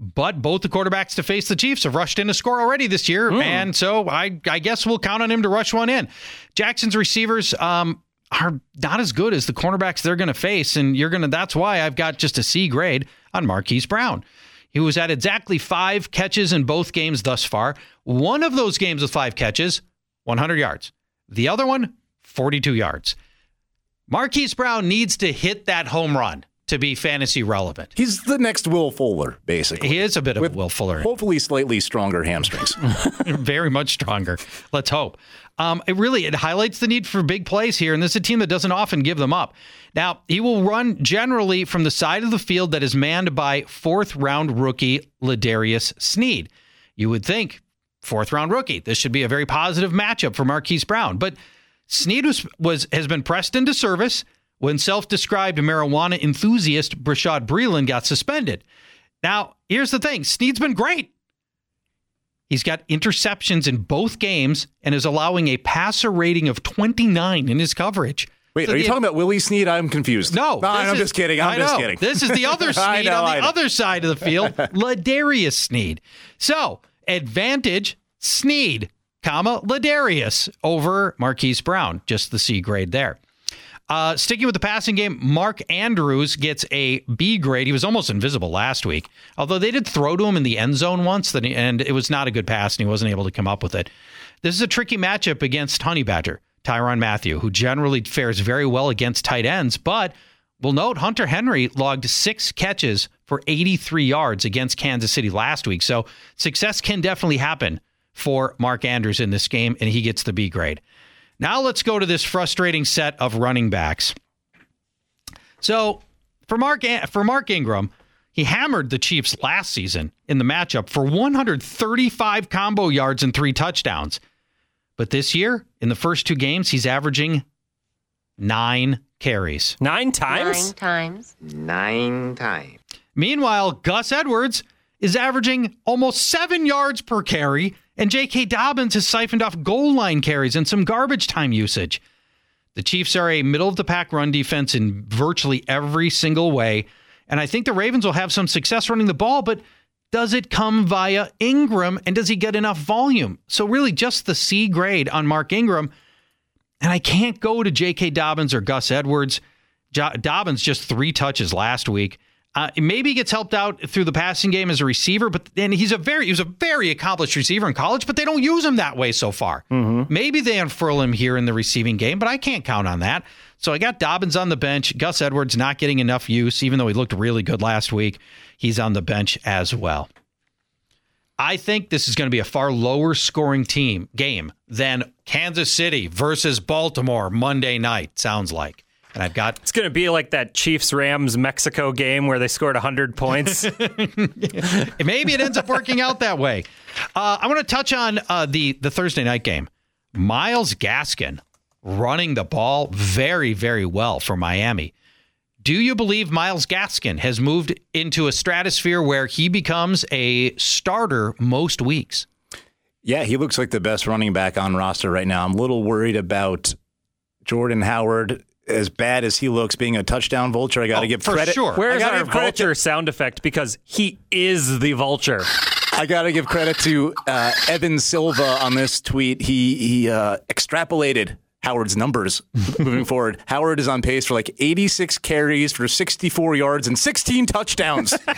But both the quarterbacks to face the Chiefs have rushed in a score already this year, and so I guess we'll count on him to rush one in. Jackson's receivers are not as good as the cornerbacks they're going to face, and that's why I've got just a C grade on Marquise Brown. He was at exactly 5 catches in both games thus far. One of those games with 5 catches, 100 yards. The other one, 42 yards. Marquise Brown needs to hit that home run to be fantasy relevant. He's the next Will Fuller, basically. He is a bit of a Will Fuller. Hopefully slightly stronger hamstrings. Very much stronger. Let's hope. It highlights the need for big plays here, and this is a team that doesn't often give them up. Now, he will run generally from the side of the field that is manned by 4th-round rookie Ladarius Sneed. You would think, 4th-round rookie, this should be a very positive matchup for Marquise Brown. But Sneed has been pressed into service when self-described marijuana enthusiast Brashad Breeland got suspended. Now, here's the thing. Sneed's been great. He's got interceptions in both games and is allowing a passer rating of 29 in his coverage. Wait, are you talking about Willie Sneed? I'm confused. No, I'm just kidding. I'm just kidding. This is the other Sneed on the other side of the field, Ladarius Sneed. So, advantage Sneed, Ladarius over Marquise Brown. Just the C grade there. Sticking with the passing game, Mark Andrews gets a B grade. He was almost invisible last week, although they did throw to him in the end zone once, and it was not a good pass, and he wasn't able to come up with it. This is a tricky matchup against Honey Badger, Tyrann Mathieu, who generally fares very well against tight ends, but we'll note Hunter Henry logged 6 catches for 83 yards against Kansas City last week, so success can definitely happen for Mark Andrews in this game, and he gets the B grade. Now let's go to this frustrating set of running backs. So for Mark Ingram, he hammered the Chiefs last season in the matchup for 135 combo yards and 3 touchdowns. But this year, in the first 2 games, he's averaging 9 carries. 9 times? 9 times. Meanwhile, Gus Edwards is averaging almost 7 yards per carry, and J.K. Dobbins has siphoned off goal line carries and some garbage time usage. The Chiefs are a middle-of-the-pack run defense in virtually every single way, and I think the Ravens will have some success running the ball, but does it come via Ingram, and does he get enough volume? So really just the C grade on Mark Ingram, and I can't go to J.K. Dobbins or Gus Edwards. Dobbins just 3 touches last week. Maybe he gets helped out through the passing game as a receiver, but then he was a very accomplished receiver in college, but they don't use him that way so far. Mm-hmm. Maybe they unfurl him here in the receiving game, but I can't count on that. So I got Dobbins on the bench. Gus Edwards not getting enough use, even though he looked really good last week. He's on the bench as well. I think this is going to be a far lower scoring game than Kansas City versus Baltimore Monday night, sounds like. And it's going to be like that Chiefs-Rams Mexico game where they scored 100 points. Maybe it ends up working out that way. I want to touch on the Thursday night game. Myles Gaskin running the ball very, very well for Miami. Do you believe Myles Gaskin has moved into a stratosphere where he becomes a starter most weeks? Yeah, he looks like the best running back on roster right now. I'm a little worried about Jordan Howard. As bad as he looks being a touchdown vulture, I got to give credit. Sure. Where's our vulture sound effect? Because he is the vulture. I got to give credit to Evan Silva on this tweet. He extrapolated Howard's numbers moving forward. Howard is on pace for like 86 carries for 64 yards and 16 touchdowns. But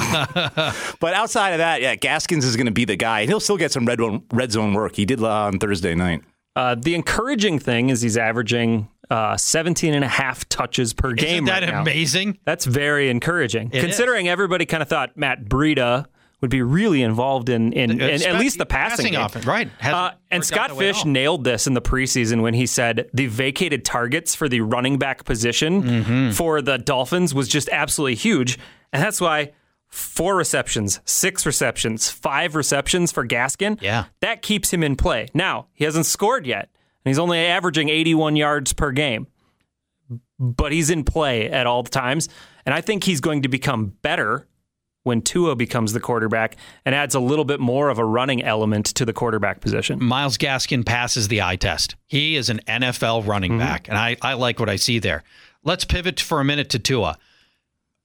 outside of that, yeah, Gaskins is going to be the guy. He'll still get some red zone work. He did on Thursday night. The encouraging thing is he's averaging 17 and a half touches per game. Isn't that amazing? That's very encouraging. Considering everybody kind of thought Matt Breida would be really involved in at least the passing game. Offense, right. And Scott Fish nailed this in the preseason when he said the vacated targets for the running back position for the Dolphins was just absolutely huge. And that's why 4 receptions, 6 receptions, 5 receptions for Gaskin. Yeah. That keeps him in play. Now, he hasn't scored yet. And he's only averaging 81 yards per game. But he's in play at all times. And I think he's going to become better when Tua becomes the quarterback and adds a little bit more of a running element to the quarterback position. Myles Gaskin passes the eye test. He is an NFL running back, and I like what I see there. Let's pivot for a minute to Tua.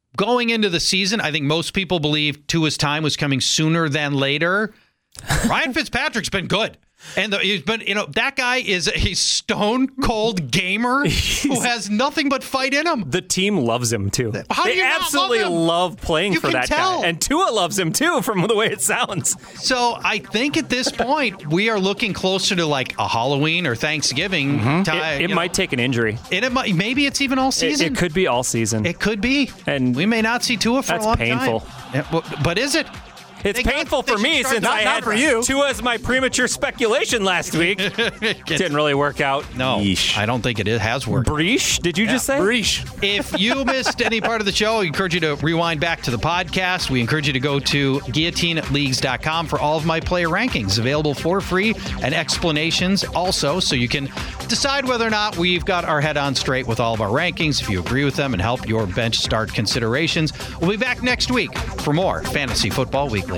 going into the season, I think most people believe Tua's time was coming sooner than later. Ryan Fitzpatrick's been good. And he's been, that guy is a stone cold gamer who has nothing but fight in him. The team loves him too. How do you not absolutely love playing for that guy. And Tua loves him too, from the way it sounds. So I think at this point we are looking closer to like a Halloween or Thanksgiving time. It might take an injury. And maybe it's even all season. It could be all season. It could be. And we may not see Tua for a long time. That's painful. But is it? It's painful for me since I had Tua as my premature speculation last week. Didn't really work out. No, Yeesh. I don't think it has worked. Breesh? Did you just say? Breesh. If you missed any part of the show, we encourage you to rewind back to the podcast. We encourage you to go to guillotineleagues.com for all of my player rankings, available for free, and explanations also, so you can decide whether or not we've got our head on straight with all of our rankings, if you agree with them, and help your bench start considerations. We'll be back next week for more Fantasy Football Weekly.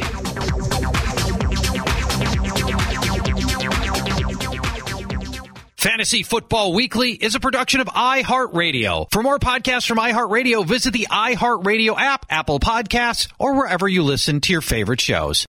Fantasy Football Weekly is a production of iHeartRadio. For more podcasts from iHeartRadio, visit the iHeartRadio app, Apple Podcasts, or wherever you listen to your favorite shows.